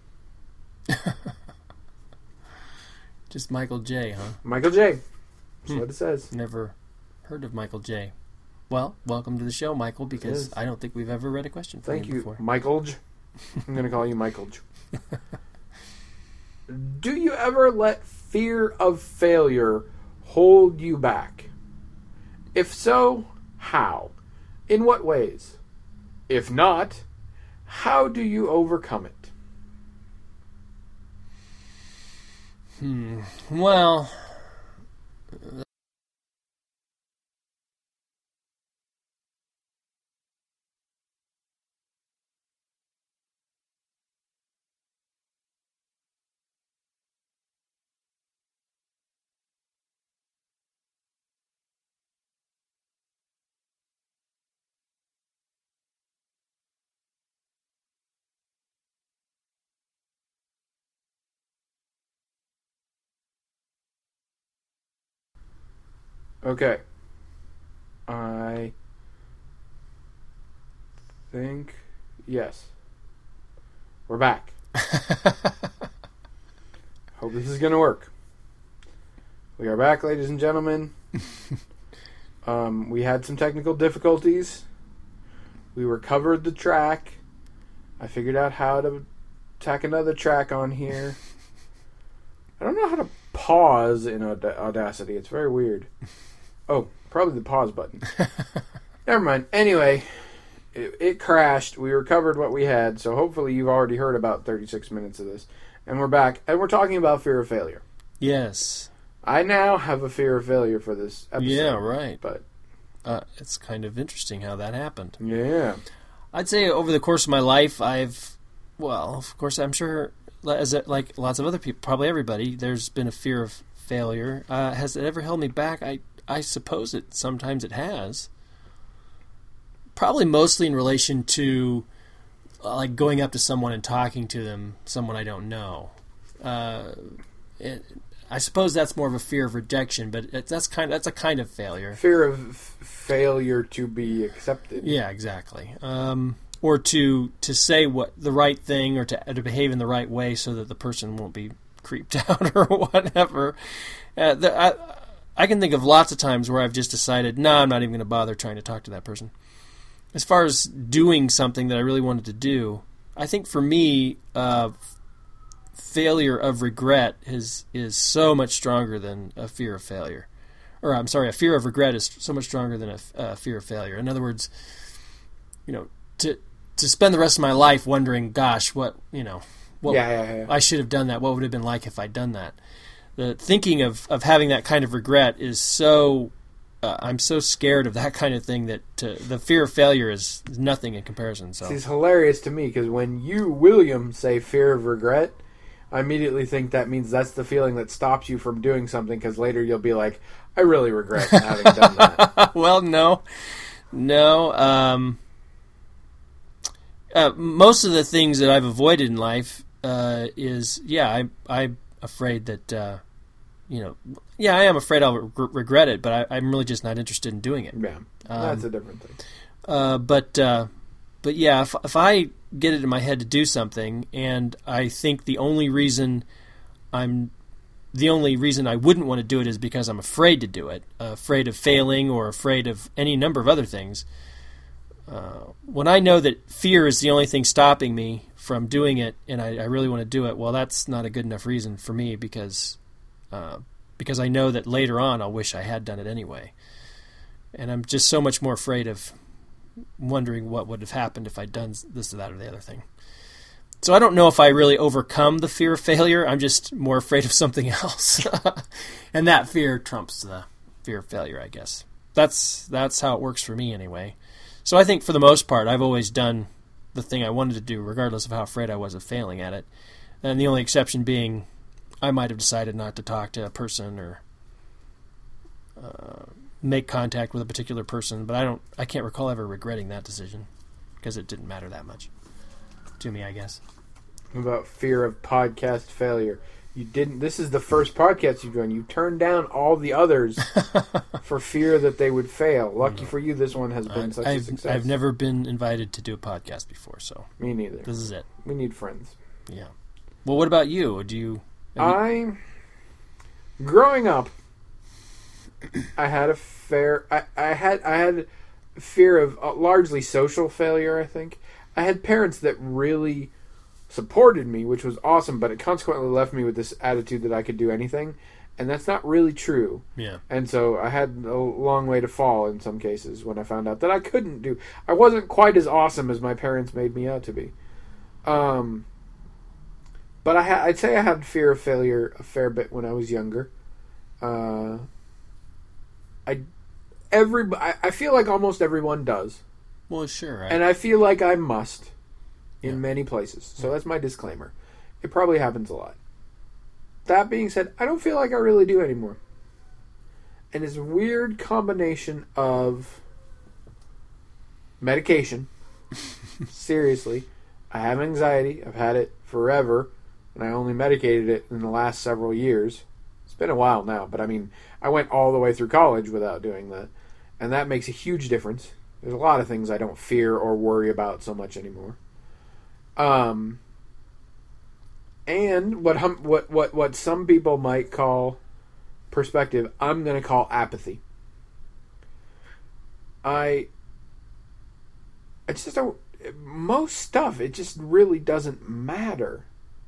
Just Michael J, huh? Michael J. That's Hmm. what it says. Never heard of Michael J. Well, welcome to the show, Michael, because Yes. I don't think we've ever read a question from Thank you you, before. Michael J. I'm going to call you Michael J. Do you ever let fear of failure hold you back? If so, how? In what ways? If not, how do you overcome it? Hmm. Well, Okay. I think, yes. We're back. Hope this is going to work. We are back, ladies and gentlemen. um, we had some technical difficulties. We recovered the track. I figured out how to tack another track on here. I don't know how to pause in Aud- Audacity. It's very weird. Oh, probably the pause button. Never mind. Anyway, it, it crashed. We recovered what we had, so hopefully you've already heard about thirty-six minutes of this. And we're back, and we're talking about fear of failure. yes. I now have a fear of failure for this episode. Yeah, right. But, Uh, it's kind of interesting how that happened. yeah. I'd say over the course of my life, I've, well, of course, I'm sure, as like lots of other people, probably everybody, there's been a fear of failure. Uh, has it ever held me back? I, I suppose it sometimes it has. Probably mostly in relation to, uh, like, going up to someone and talking to them, someone I don't know. Uh, it, I suppose that's more of a fear of rejection, but it, that's kind of, that's a kind of failure. Fear of f- failure to be accepted. Yeah, exactly. Um, or to to say what the right thing, or to to behave in the right way, so that the person won't be creeped out or whatever. Uh, the, I I can think of lots of times where I've just decided, no, nah, I'm not even going to bother trying to talk to that person. As far as doing something that I really wanted to do, I think for me, uh, failure of regret is is so much stronger than a fear of failure. Or I'm sorry, a fear of regret is so much stronger than a, a fear of failure. In other words, you know, to to spend the rest of my life wondering, gosh, what, you know, what, Yeah, yeah, yeah. I should have done that. What would it have been like if I'd done that? The thinking of, of having that kind of regret is so, uh, I'm so scared of that kind of thing that to, the fear of failure is nothing in comparison. So See, it's hilarious to me because when you, William, say fear of regret, I immediately think that means that's the feeling that stops you from doing something, because later you'll be like, I really regret having done that. well, no, no. Um, uh, most of the things that I've avoided in life uh, is, yeah, I, I afraid that, uh, you know, yeah, I am afraid I'll re- regret it, but I, I'm really just not interested in doing it. Yeah, that's um, a different thing. Uh, but uh, but yeah, if if I get it in my head to do something, and I think the only reason I'm the only reason I wouldn't want to do it is because I'm afraid to do it, uh, afraid of failing or afraid of any number of other things. Uh, when I know that fear is the only thing stopping me from doing it, and I, I really want to do it, well, that's not a good enough reason for me because uh, because I know that later on I'll wish I had done it anyway. And I'm just so much more afraid of wondering what would have happened if I'd done this or that or the other thing. So I don't know if I really overcome the fear of failure. I'm just more afraid of something else. And that fear trumps the fear of failure, I guess. That's that's how it works for me anyway. So I think for the most part, I've always done the thing I wanted to do, regardless of how afraid I was of failing at it. And the only exception being I might have decided not to talk to a person or uh, make contact with a particular person, but I don't. I can't recall ever regretting that decision because it didn't matter that much to me, I guess. About fear of podcast failure. You didn't. This is the first podcast you've done. You turned down all the others for fear that they would fail. Lucky mm-hmm. for you, this one has been I, such I've, a success. I've never been invited to do a podcast before, so me neither. This is it. We need friends. Yeah. Well, what about you? Do you? I, you... growing up, I had a fair. I, I had I had fear of uh, largely social failure. I think I had parents that really supported me, which was awesome, but it consequently left me with this attitude that I could do anything, and that's not really true. Yeah. And so I had a long way to fall in some cases when I found out that I couldn't do. I wasn't quite as awesome as my parents made me out to be. Um, but I ha- I'd say I had fear of failure a fair bit when I was younger. Uh, I every I, I feel like almost everyone does. Well, sure. I... And I feel like I must. In yeah. many places. So that's my disclaimer. It probably happens a lot. That being said, I don't feel like I really do anymore. And it's a weird combination of medication. Seriously. I have anxiety. I've had it forever. And I only medicated it in the last several years. It's been a while now. But I mean, I went all the way through college without doing that. And that makes a huge difference. There's a lot of things I don't fear or worry about so much anymore. Um, and what hum, what what what some people might call perspective, I'm going to call apathy. I I just don't. Most stuff, it just really doesn't matter.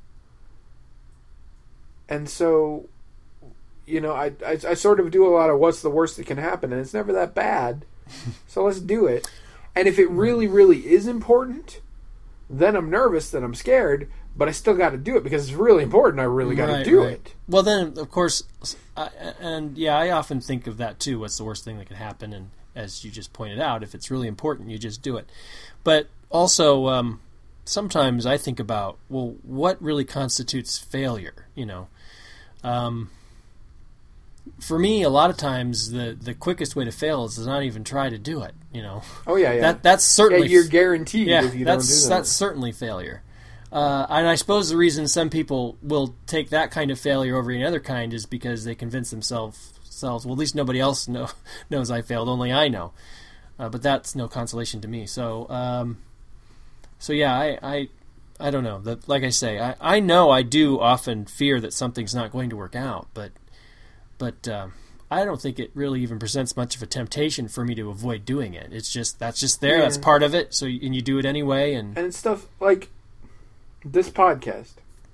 And so, you know, I, I I sort of do a lot of what's the worst that can happen, and it's never that bad. So let's do it. And if it really, really is important, then I'm nervous, then I'm scared, but I still got to do it because it's really important. I really got to right, do right. it. Well, then, of course, I, and yeah, I often think of that too. What's the worst thing that could happen? And as you just pointed out, if it's really important, you just do it. But also, um, sometimes I think about, well, what really constitutes failure? You know, um, for me, a lot of times the, the quickest way to fail is to not even try to do it. You know. Oh yeah, yeah. That that's certainly yeah, you're guaranteed yeah, if you that's, don't do that. That's certainly failure. Uh, and I suppose the reason some people will take that kind of failure over any other kind is because they convince themselves, themselves well, at least nobody else know, knows I failed, only I know. Uh, but that's no consolation to me. So, um, so yeah, I, I, I don't know. That, like I say, I, I know I do often fear that something's not going to work out, but, but uh, I don't think it really even presents much of a temptation for me to avoid doing it. It's just that's just there. Yeah. That's part of it. So, and you do it anyway, and and it's stuff like. This podcast,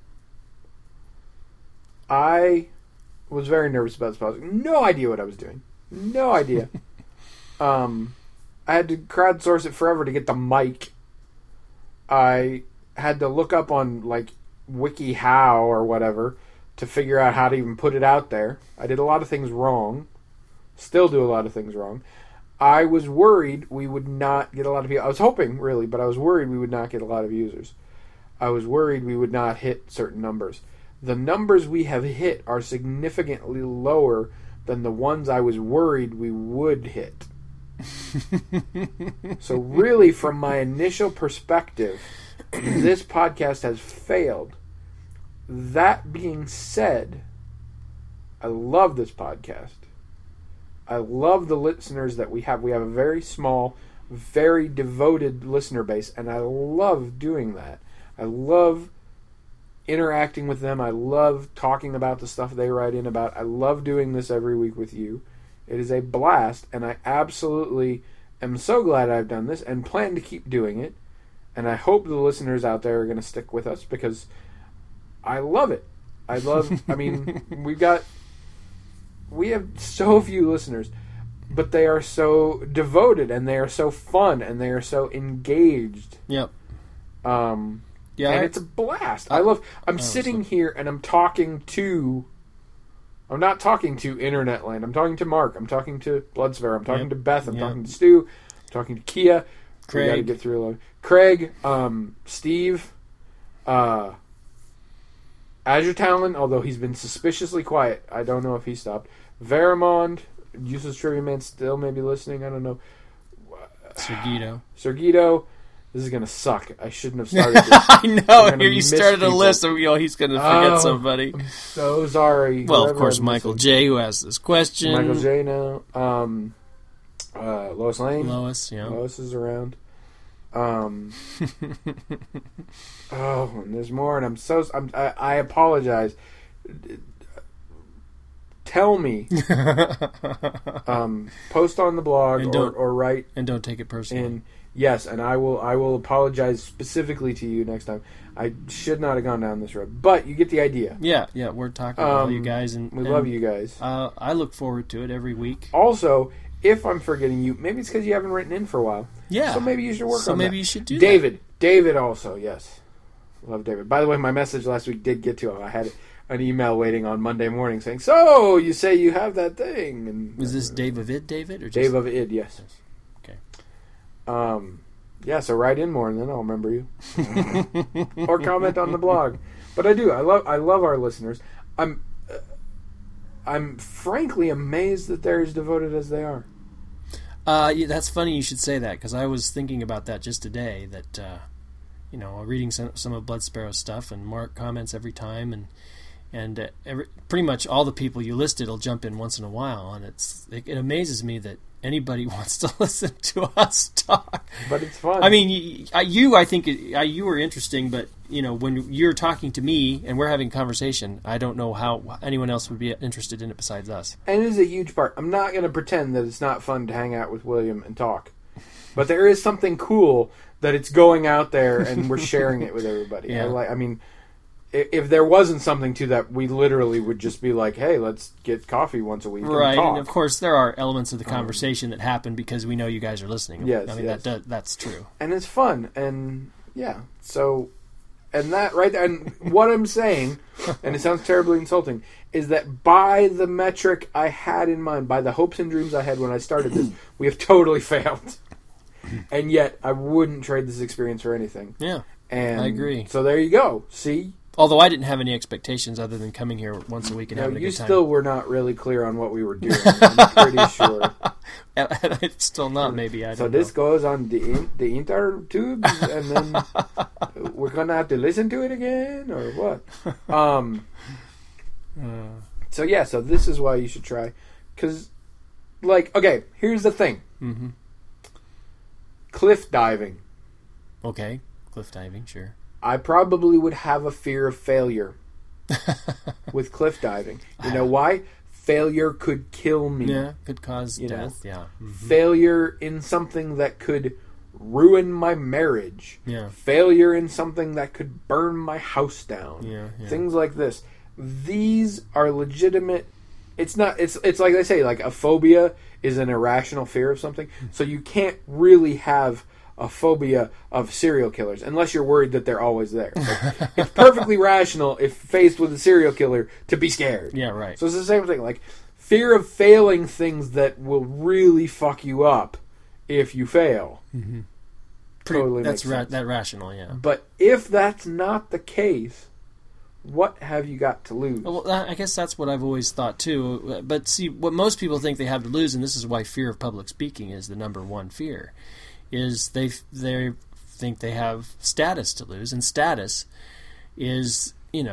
I was very nervous about this podcast. No idea what I was doing. No idea. um, I had to crowdsource it forever to get the mic. I had to look up on like WikiHow or whatever to figure out how to even put it out there. I did a lot of things wrong. Still do a lot of things wrong. I was worried we would not get a lot of people. I was hoping, really, but I was worried we would not get a lot of users. I was worried we would not hit certain numbers. The numbers we have hit are significantly lower than the ones I was worried we would hit. So really, from my initial perspective, this podcast has failed that being said, I love this podcast. I love the listeners that we have. We have a very small, very devoted listener base, and I love doing that. I love interacting with them. I love talking about the stuff they write in about. I love doing this every week with you. It is a blast, and I absolutely am so glad I've done this and plan to keep doing it. And I hope the listeners out there are going to stick with us because I love it. I love, I mean, we've got, we have so few listeners, but they are so devoted and they are so fun and they are so engaged. Yep. Um, yeah, and I, it's a blast. I love, I'm oh, sitting so. here and I'm talking to, I'm not talking to Internet Land. I'm talking to Mark. I'm talking to Bloodspur. I'm talking yep. to Beth. I'm yep. talking to Stu. I'm talking to Kia. Craig. We got to get through a lot. Craig, um, Steve, uh, Azure Talon, although he's been suspiciously quiet. I don't know if he stopped. Veramond, Useless Trivia Man still may be listening. I don't know. Sergito. Sergito. This is going to suck. I shouldn't have started this. I know. Here you started a list of, you know, he's going to forget oh, somebody. I'm so sorry. Well, Whoever of course, I'm Michael missing. J., who asked this question. Michael J. now. Um, uh, Lois Lane. Lois, yeah. Lois is around. Um, oh, and there's more, and I'm so I'm, I, I apologize. Tell me, um, post on the blog or, or write, and don't take it personally. And yes, and I will I will apologize specifically to you next time. I should not have gone down this road, but you get the idea. Yeah, yeah, we're talking about Um, you guys, and We and, love you guys. Uh, I look forward to it every week. Also, if I'm forgetting you, maybe it's because you haven't written in for a while. Yeah. So maybe you should work so on maybe that. you should do David. That. David also, yes. Love David. By the way, my message last week did get to him. I had an email waiting on Monday morning saying, so, you say you have that thing. And Was this Dave of Id, David? Or just... Dave of Id, yes. Okay. Um, yeah, so write in more and then I'll remember you. Or comment on the blog. But I do. I love I love our listeners. I'm uh, I'm frankly amazed that they're as devoted as they are. Uh, yeah, that's funny you should say that, because I was thinking about that just today, that, uh, you know, reading some, some of Blood Sparrow's stuff, and Mark comments every time, and and uh, every, pretty much all the people you listed will jump in once in a while, and it's it, it amazes me that anybody wants to listen to us talk. But it's fun. I mean, you, I, you I think, it, I, you were interesting, but, you know, when you're talking to me and we're having a conversation, I don't know how anyone else would be interested in it besides us. And it is a huge part. I'm not going to pretend that it's not fun to hang out with William and talk. But there is something cool that it's going out there and we're sharing it with everybody. Yeah. I, like, I mean, if, if there wasn't something to that, we literally would just be like, hey, let's get coffee once a week Right, and talk. and of course there are elements of the conversation um, that happen because we know you guys are listening. Yes, I mean, yes. that does, that's true. And it's fun. And, yeah. So, and that right there, and what I'm saying, and it sounds terribly insulting, is that by the metric I had in mind, by the hopes and dreams I had when I started this, we have totally failed. And yet, I wouldn't trade this experience for anything. Yeah, And I agree. So there you go. See? Although I didn't have any expectations other than coming here once a week and No, having a you good time. still were not really clear on what we were doing. I'm pretty sure. It's still not, maybe. I don't So know. this goes on the in, the intertubes, and then we're gonna have to listen to it again, or what? Um. Uh, So yeah, so this is why you should try, because, like, okay, here's the thing: mm-hmm. cliff diving. Okay, cliff diving, sure. I probably would have a fear of failure with cliff diving. You know why? Failure could kill me. Yeah, could cause You know? death. Yeah. Mm-hmm. Failure in something that could ruin my marriage. Yeah. Failure in something that could burn my house down. Yeah, yeah. Things like this. These are legitimate. It's not. It's it's like they say. Like a phobia is an irrational fear of something. So you can't really have a phobia of serial killers unless you're worried that they're always there. Like, it's perfectly rational if faced with a serial killer to be scared. Yeah, right. So it's the same thing. Like fear of failing things that will really fuck you up if you fail. Mm-hmm. Pretty, Totally that's makes ra- sense. that rational, yeah. But if that's not the case, what have you got to lose? Well, I guess that's what I've always thought too. But see, what most people think they have to lose, and this is why fear of public speaking is the number one fear, is they they think they have status to lose, and status is, you know,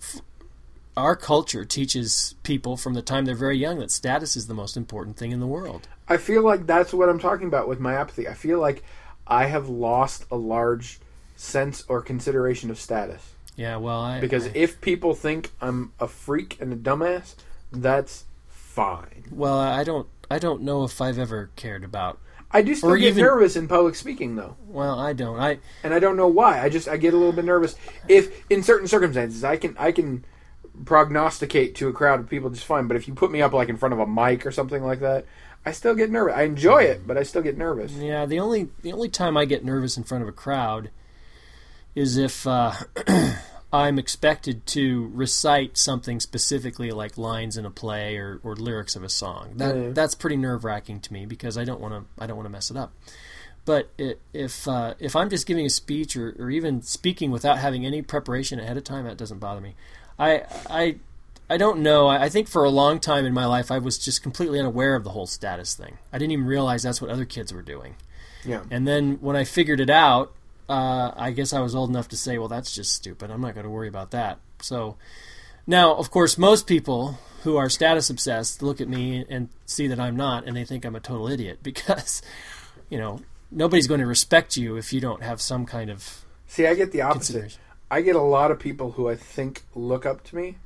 our culture teaches people from the time they're very young that status is the most important thing in the world. I feel like that's what I'm talking about with my apathy. I feel like I have lost a large sense or consideration of status. Yeah, well, I... Because I, if people think I'm a freak and a dumbass, that's fine. Well, I don't I don't know if I've ever cared about... I do still or get even, nervous in public speaking, though. Well, I don't. I And I don't know why. I just, I get a little bit nervous. If, in certain circumstances, I can, I can prognosticate to a crowd of people just fine, but if you put me up, like, in front of a mic or something like that, I still get nervous. I enjoy it, but I still get nervous. Yeah, the only the only time I get nervous in front of a crowd is if uh, I'm expected to recite something specifically, like lines in a play or, or lyrics of a song. That Yeah. that's pretty nerve wracking to me because I don't want to I don't want to mess it up. But it, if uh, if I'm just giving a speech or, or even speaking without having any preparation ahead of time, that doesn't bother me. I I I don't know. I think for a long time in my life, I was just completely unaware of the whole status thing. I didn't even realize that's what other kids were doing. Yeah. And then when I figured it out, uh, I guess I was old enough to say, well, that's just stupid. I'm not going to worry about that. So now, of course, most people who are status obsessed look at me and see that I'm not, and they think I'm a total idiot because, you know, nobody's going to respect you if you don't have some kind of See, I get the opposite. consideration. I get a lot of people who I think look up to me.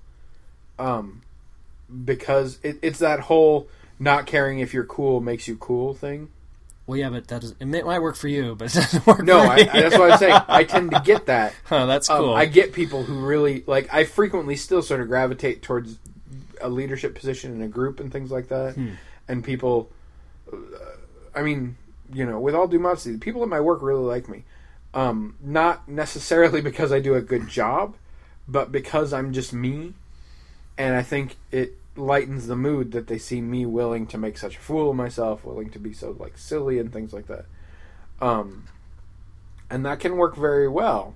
Um, because it, it's that whole not caring if you're cool makes you cool thing. Well, yeah, but that doesn't, it may- might work for you, but it doesn't work No, for I, me. I, that's what I'm saying. I tend to get that. Huh, that's Um, cool. I get people who really, like, I frequently still sort of gravitate towards a leadership position in a group and things like that. Hmm. And people, uh, I mean, you know, with all due modesty, the people at my work really like me. Um, not necessarily because I do a good job, but because I'm just me. And I think it lightens the mood that they see me willing to make such a fool of myself, willing to be so, like, silly and things like that. Um, and that can work very well.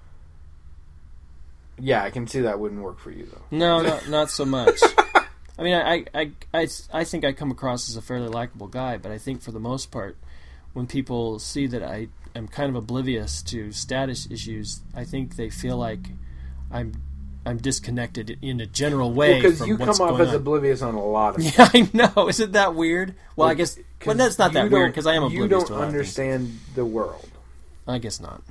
Yeah, I can see that wouldn't work for you, though. No, not, not so much. I mean, I, I, I, I think I come across as a fairly likable guy, but I think for the most part, when people see that I am kind of oblivious to status issues, I think they feel like I'm I'm disconnected in a general way Because from you what's come off going as on. oblivious on a lot of Yeah, I know. Isn't that weird? Well, I guess well, that's not that you weird don't- because I am oblivious You don't to a lot of things. understand the world. I guess not.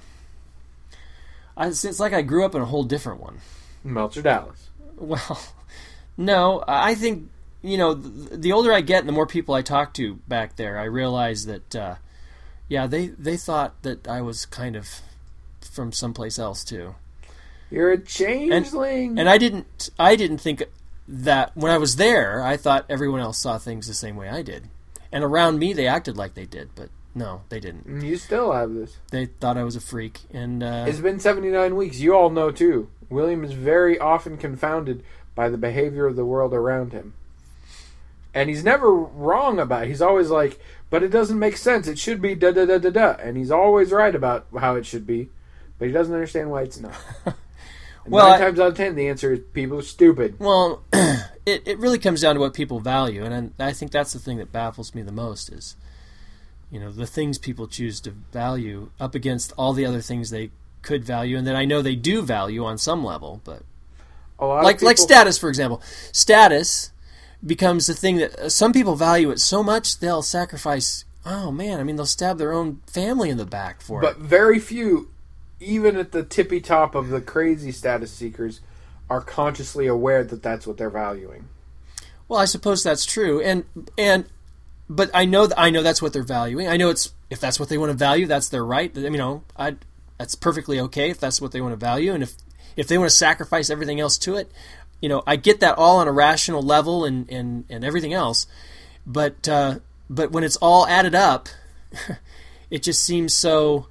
I, it's it's like I grew up in a whole different one. Meltzer Dallas. Well, no, I think, you know, the, the older I get and the more people I talk to back there, I realize that, uh, yeah, they, they thought that I was kind of from someplace else too. You're a changeling. And I didn't I didn't think that when I was there, I thought everyone else saw things the same way I did. And around me, they acted like they did, but no, they didn't. You still have this. They thought I was a freak. And uh, It's been seventy-nine weeks. You all know, too. William is very often confounded by the behavior of the world around him. And he's never wrong about it. He's always like, but it doesn't make sense. It should be da-da-da-da-da. And he's always right about how it should be. But he doesn't understand why it's not. And Well, nine I- times out of ten, the answer is people are stupid. Well, it, it really comes down to what people value, and I, I think that's the thing that baffles me the most is, you know, the things people choose to value up against all the other things they could value, and that I know they do value on some level, but A lot like of people, like status, for example, status becomes the thing that uh, some people value it so much they'll sacrifice. Oh man, I mean, they'll stab their own family in the back for But it. very few, even at the tippy top of the crazy status seekers, are consciously aware that that's what they're valuing. Well, I suppose that's true, and and but I know that I know that's what they're valuing. I know it's if that's what they want to value, that's their right. I mean, you know, I that's perfectly okay if that's what they want to value, and if if they want to sacrifice everything else to it, you know, I get that all on a rational level and and, and everything else, but uh, but when it's all added up, it just seems so.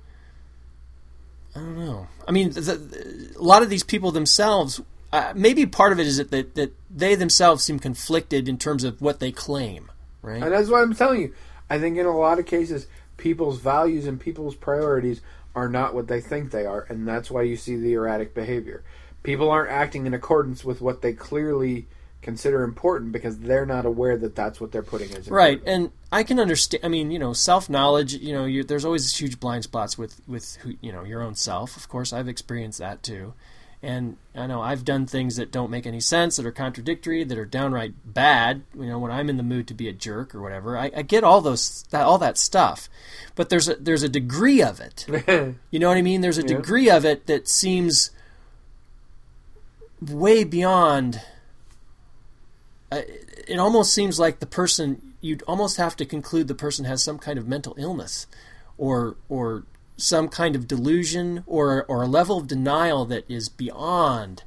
I don't know. I mean, the, the, a lot of these people themselves. Uh, maybe part of it is that, that that they themselves seem conflicted in terms of what they claim, right? And that's what I'm telling you. I think in a lot of cases, people's values and people's priorities are not what they think they are, and that's why you see the erratic behavior. People aren't acting in accordance with what they clearly consider important because they're not aware that that's what they're putting as important. Right, and I can understand. I mean, you know, self-knowledge. You know, you, there's always huge blind spots with with who, you know, your own self. Of course, I've experienced that too, And I know I've done things that don't make any sense, that are contradictory, that are downright bad. You know, when I'm in the mood to be a jerk or whatever, I, I get all those, that, all that stuff. But there's a there's a degree of it. You know what I mean? There's a Yeah. degree of it that seems way beyond. Uh, it almost seems like the person, you'd almost have to conclude the person has some kind of mental illness, or or. some kind of delusion or or a level of denial that is beyond,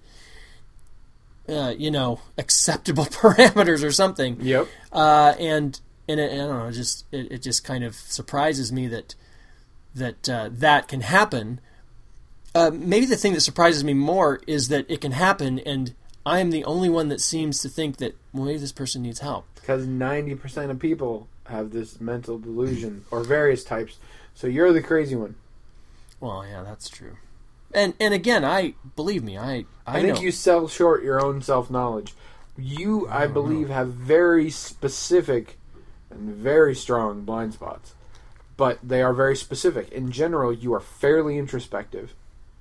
uh, you know, acceptable parameters or something. Yep. Uh, and and it, I don't know, it just it, it just kind of surprises me that that uh, that can happen. Uh, maybe the thing that surprises me more is that it can happen, and I am the only one that seems to think that, well, maybe this person needs help. Because ninety percent of people have this mental delusion, or various types. So you're the crazy one. Well, yeah, that's true. And and again, I believe me, I I, I think know. you sell short your own self-knowledge. You, I, believe, have very specific and very strong blind spots. But they are very specific. In general, you are fairly introspective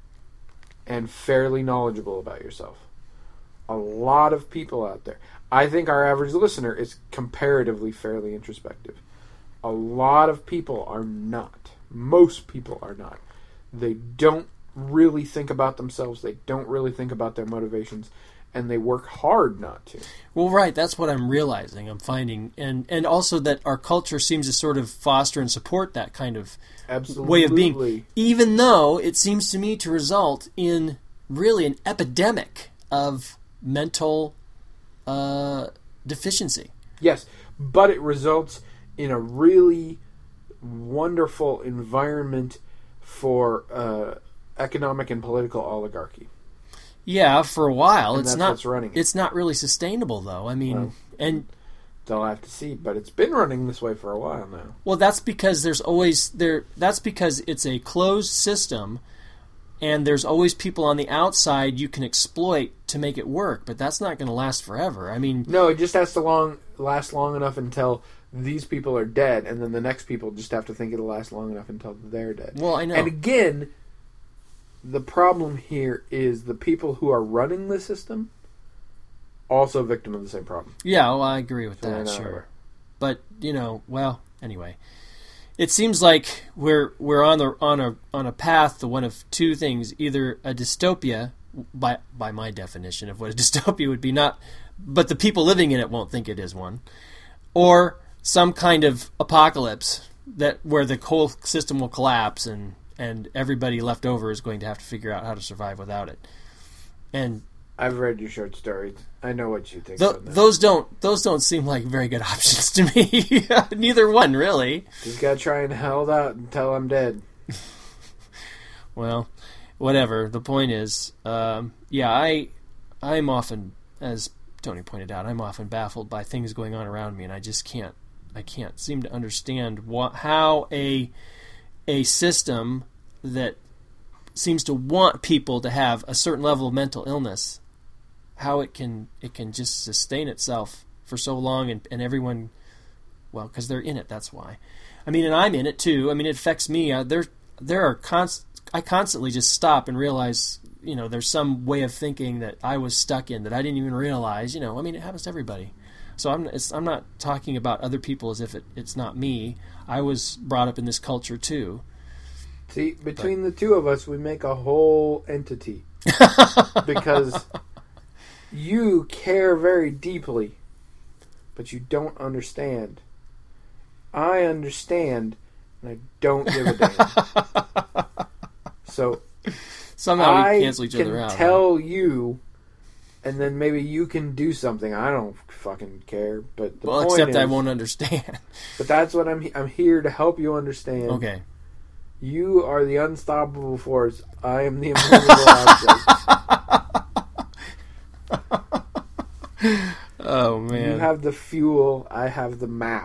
and fairly knowledgeable about yourself. A lot of people out there. I think our average listener is comparatively fairly introspective. A lot of people are not. Most people are not. They don't really think about themselves. They don't really think about their motivations. And they work hard not to. Well, right. That's what I'm realizing. I'm finding. And, and also that our culture seems to sort of foster and support that kind of Absolutely. way of being. Even though it seems to me to result in really an epidemic of mental uh, deficiency. Yes, but it results in a really wonderful environment for uh, economic and political oligarchy. Yeah, for a while. And it's that's not what's running it. It's not really sustainable, though. I mean, Well, and They'll have to see, but it's been running this way for a while now. well, that's because there's always there. That's because it's a closed system, and there's always people on the outside you can exploit to make it work. But that's not going to last forever. I mean, No, it just has to long last long enough until these people are dead, and then the next people just have to think it'll last long enough until they're dead. well, I know. And again, the problem here is the people who are running the system also victim of the same problem. Yeah, well, I agree with So they're that, not sure. aware. But you know, well, anyway, it seems like we're we're on the on a on a path to one of two things: either a dystopia, by by my definition of what a dystopia would be, not, but the people living in it won't think it is one, or some kind of apocalypse that where the whole system will collapse and and everybody left over is going to have to figure out how to survive without it. And I've read your short stories. I know what you think. Th- on that. those don't those don't seem like very good options to me. Neither one, really. Just gotta try and hold out until I'm dead. Well, whatever. The point is, um, yeah, I I'm often, as Tony pointed out, I'm often baffled by things going on around me, and I just can't I can't seem to understand what, how a a system that seems to want people to have a certain level of mental illness, how it can it can just sustain itself for so long, and, and everyone, well, because they're in it, that's why. I mean, and I'm in it too. I mean, it affects me. Uh, there there are const- I constantly just stop and realize, you know, there's some way of thinking that I was stuck in that I didn't even realize. You know, I mean, it happens to everybody. So I'm it's, I'm not talking about other people as if it, it's not me. I was brought up in this culture too. See, between the two of us, we make a whole entity. Because you care very deeply, but you don't understand. I understand, and I don't give a damn. So Somehow I we cancel each can other out. huh? tell you, and then maybe you can do something. I don't fucking care. But the Well, point except is, I won't understand. But that's what I'm. he- I'm here to help you understand. Okay. You are the unstoppable force. I am the immovable object. Oh You man. have the fuel. I have the map.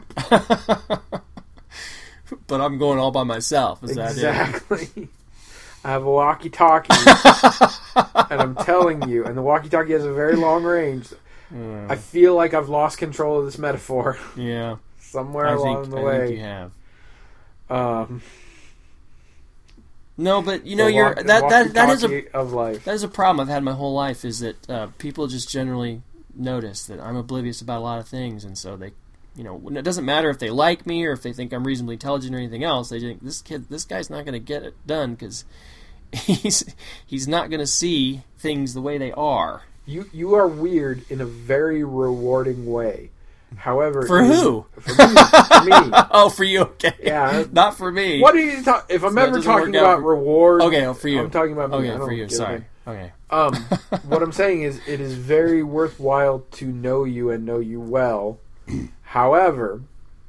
But I'm going all by myself. Is that it? Exactly. I have a walkie-talkie, and I'm telling you, and the walkie-talkie has a very long range. Uh, I feel like I've lost control of this metaphor yeah. somewhere I along think the I way. think you have. Um, No, but you know, The you're walk- that that that is a walkie-talkie of life. that is a problem I've had my whole life. Is that uh, people just generally notice that I'm oblivious about a lot of things, and so they, you know, it doesn't matter if they like me or if they think I'm reasonably intelligent or anything else. They think this kid, this guy's not going to get it done because he's he's not going to see things the way they are. You you are weird in a very rewarding way. However, For it is- who? For me. For me. Oh, for you, okay? Yeah. not for me. What are you talking? If I'm So that ever doesn't talking work out about for- reward, Okay, oh, for you. I'm talking about me. Okay, I don't for you. get it. Sorry. Okay. Um, what I'm saying is, it is very worthwhile to know you and know you well. However,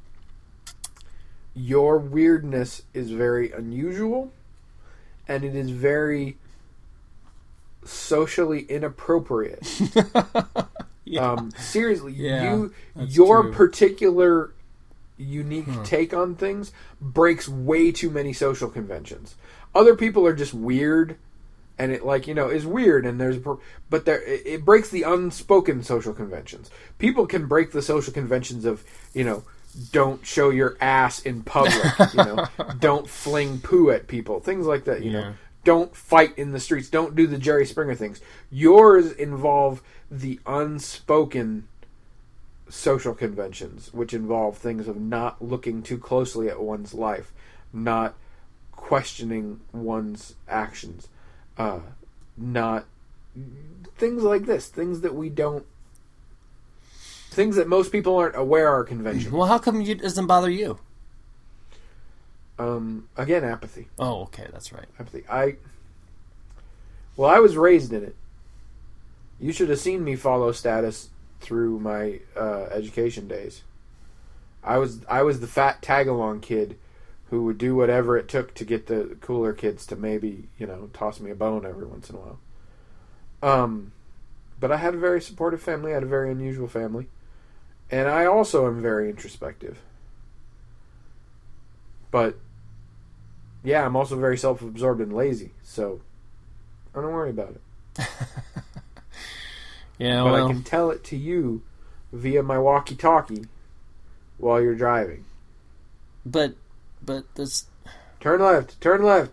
your weirdness is very unusual, and it is very socially inappropriate. Yeah. Um, seriously, Yeah, you that's your true. particular unique take on things breaks way too many social conventions. Other people are just weird, and it like you know is weird, and there's but there it, it breaks the unspoken social conventions. People can break the social conventions of you know don't show your ass in public, you know, don't fling poo at people, things like that, you Yeah. know. Don't fight in the streets. Don't do the Jerry Springer things. Yours involve the unspoken social conventions, which involve things of not looking too closely at one's life, not questioning one's actions, uh, not things like this, things that we don't, things that most people aren't aware are conventional. Well, how come it doesn't bother you? Um, again, apathy. Oh, okay, that's right. Apathy. I. Well, I was raised in it. You should have seen me follow status through my uh, education days. I was I was the fat tag-along kid who would do whatever it took to get the cooler kids to maybe you know toss me a bone every once in a while. Um, but I had a very supportive family. I had a very unusual family, and I also am very introspective. But yeah, I'm also very self-absorbed and lazy, so I don't worry about it. Yeah, But well, I can tell it to you via my walkie-talkie while you're driving. but but this. Turn left, turn left.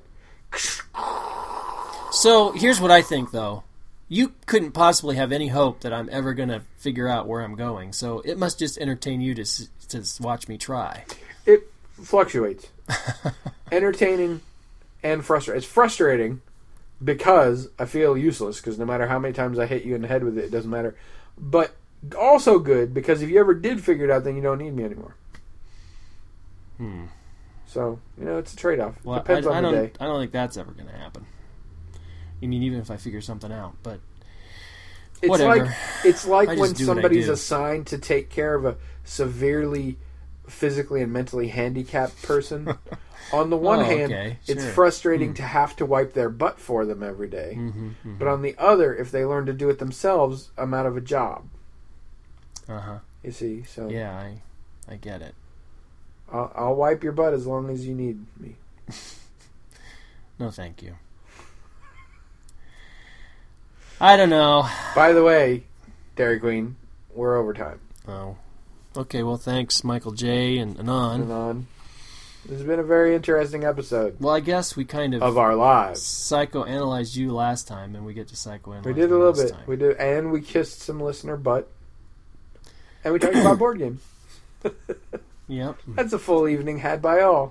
So here's what I think, though. You couldn't possibly have any hope that I'm ever going to figure out where I'm going. So it must just entertain you to s- to s- watch me try. It fluctuates. Entertaining and frustrating. It's frustrating because I feel useless, because no matter how many times I hit you in the head with it, it doesn't matter. But also good, because if you ever did figure it out, then you don't need me anymore. Hmm. So, you know, it's a trade-off. Well, Depends I, on I the don't. day. I don't think that's ever going to happen. I mean, even if I figure something out, but It's whatever. like it's like I just when do what I somebody's do. assigned to take care of a severely physically and mentally handicapped person. On the one Oh, hand, okay, it's sure. frustrating Hmm. to have to wipe their butt for them every day. Mhm, mhm. But on the other, if they learn to do it themselves, I'm out of a job. Uh-huh. You see, so Yeah, I, I get it. I'll, I'll wipe your butt as long as you need me. No, thank you. I don't know. By the way, Dairy Queen, we're overtime. Oh. Okay, well, thanks, Michael J. and Anon. And on. This has been a very interesting episode Well, I guess we kind of, of our lives. psychoanalyzed you last time, and we get to psychoanalyze We did a you little this bit. time. We did, and we kissed some listener butt, and we talked about board games. Yep. That's a full evening had by all.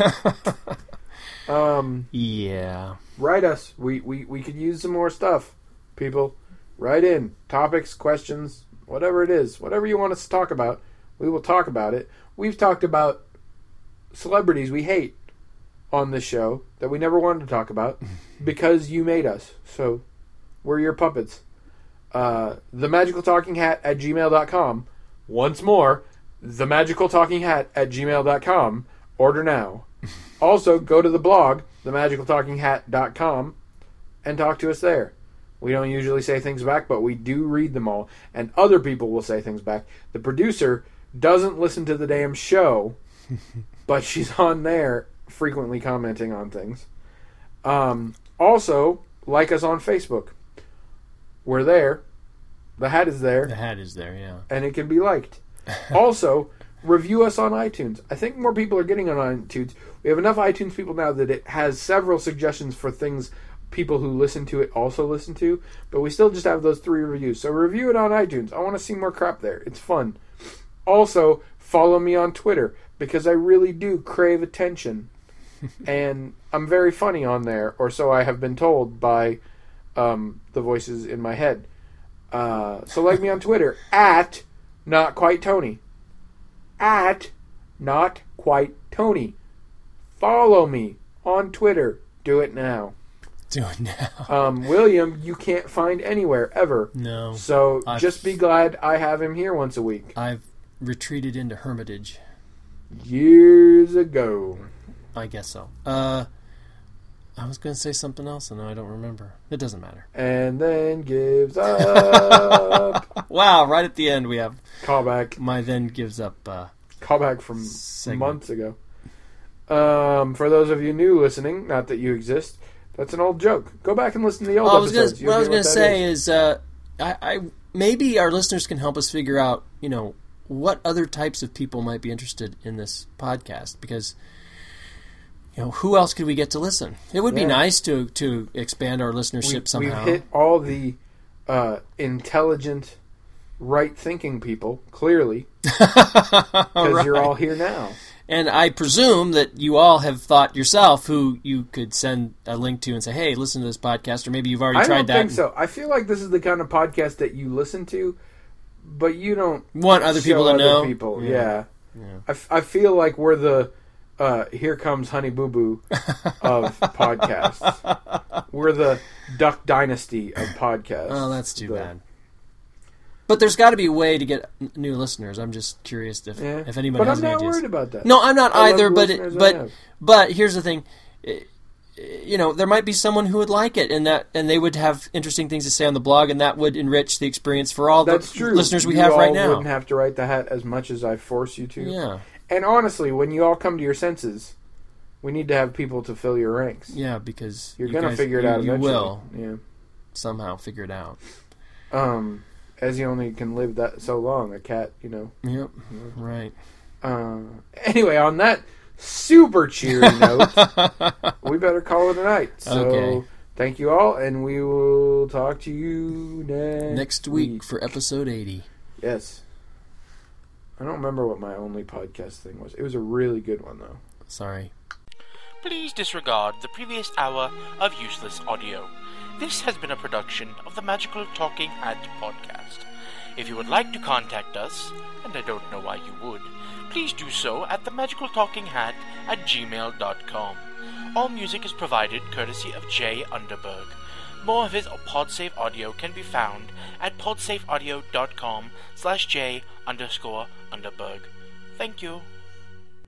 Um, Yeah. write us. We, we we could use some more stuff. People, write in topics, questions, whatever it is, whatever you want us to talk about. We will talk about it. We've talked about celebrities we hate on this show that we never wanted to talk about because you made us. So we're your puppets. Uh, the magical talking hat at gmail dot com. Once more, the magical talking hat at gmail dot com. Order now. Also, go to the blog, the magical talking hat dot com, and talk to us there. We don't usually say things back, but we do read them all. And other people will say things back. The producer doesn't listen to the damn show, but she's on there frequently commenting on things. Um, also, like us on Facebook. We're there. The hat is there, The hat is there, yeah. and it can be liked. Also, review us on iTunes. I think more people are getting on iTunes. We have enough iTunes people now that it has several suggestions for things people who listen to it also listen to, but we still just have those three reviews. So review it on iTunes. I want to see more crap there. It's fun. Also, follow me on Twitter, because I really do crave attention. And I'm very funny on there, or so I have been told by um, the voices in my head. Uh, so like me on Twitter, at Not Quite Tony. At Not Quite Tony. Follow me on Twitter. Do it now. Do it now. Um, William, you can't find anywhere, ever. No. So I've, just be glad I have him here once a week. I've retreated into hermitage. Years ago. I guess so. Uh, I was going to say something else, and I don't remember. It doesn't matter. And then gives up. Wow, right at the end we have... Callback. My then gives up... Uh, Callback from segment. months ago. Um, for those of you new listening, not that you exist, that's an old joke. Go back and listen to the old oh, I was episodes. gonna, what I was going to that say is, is, uh, I, I maybe our listeners can help us figure out, you know, what other types of people might be interested in this podcast, because... You know, who else could we get to listen? It would Yeah. be nice to to expand our listenership we, somehow. We've hit all the uh, intelligent, right-thinking people, clearly, because Right. you're all here now. And I presume that you all have thought yourself who you could send a link to and say, hey, listen to this podcast, or maybe you've already I tried don't that. think so. I feel like this is the kind of podcast that you listen to, but you don't Want other people show to other know? people. Yeah. Yeah. Yeah. I, f- I feel like we're the uh, Here Comes Honey Boo Boo of podcasts. We're the Duck Dynasty of podcasts. Oh, that's too The- bad. But there's got to be a way to get n- new listeners. I'm just curious if Yeah. if anybody But has I'm any not ideas. worried about that. No, I'm not I love either. the But listeners I but have. but here's the thing. Eh, You know, there might be someone who would like it, and that and they would have interesting things to say on the blog, and that would enrich the experience for all That's the true. listeners we You have all right now. wouldn't have to write the hat as much as I force you to. Yeah, And honestly, when you all come to your senses, we need to have people to fill your ranks. yeah, because You're you gonna guys- figure it you, out You eventually. will Yeah. somehow figure it out. Um, as you only can live that so long, a cat, you know. Yep, right. Uh, anyway, on that super cheery note, we better call it a night. So, Okay. thank you all, and we will talk to you next, Next week for episode eighty. Yes. I don't remember what my only podcast thing was. It was a really good one, though. Sorry. Please disregard the previous hour of useless audio. This has been a production of the Magical Talking Hat podcast. If you would like to contact us, and I don't know why you would, please do so at themagicaltalkinghat at gmail dot com. All music is provided courtesy of Jay Underberg. More of his PodSave audio can be found at podsafeaudio dot com slash J underscore Underberg. Thank you.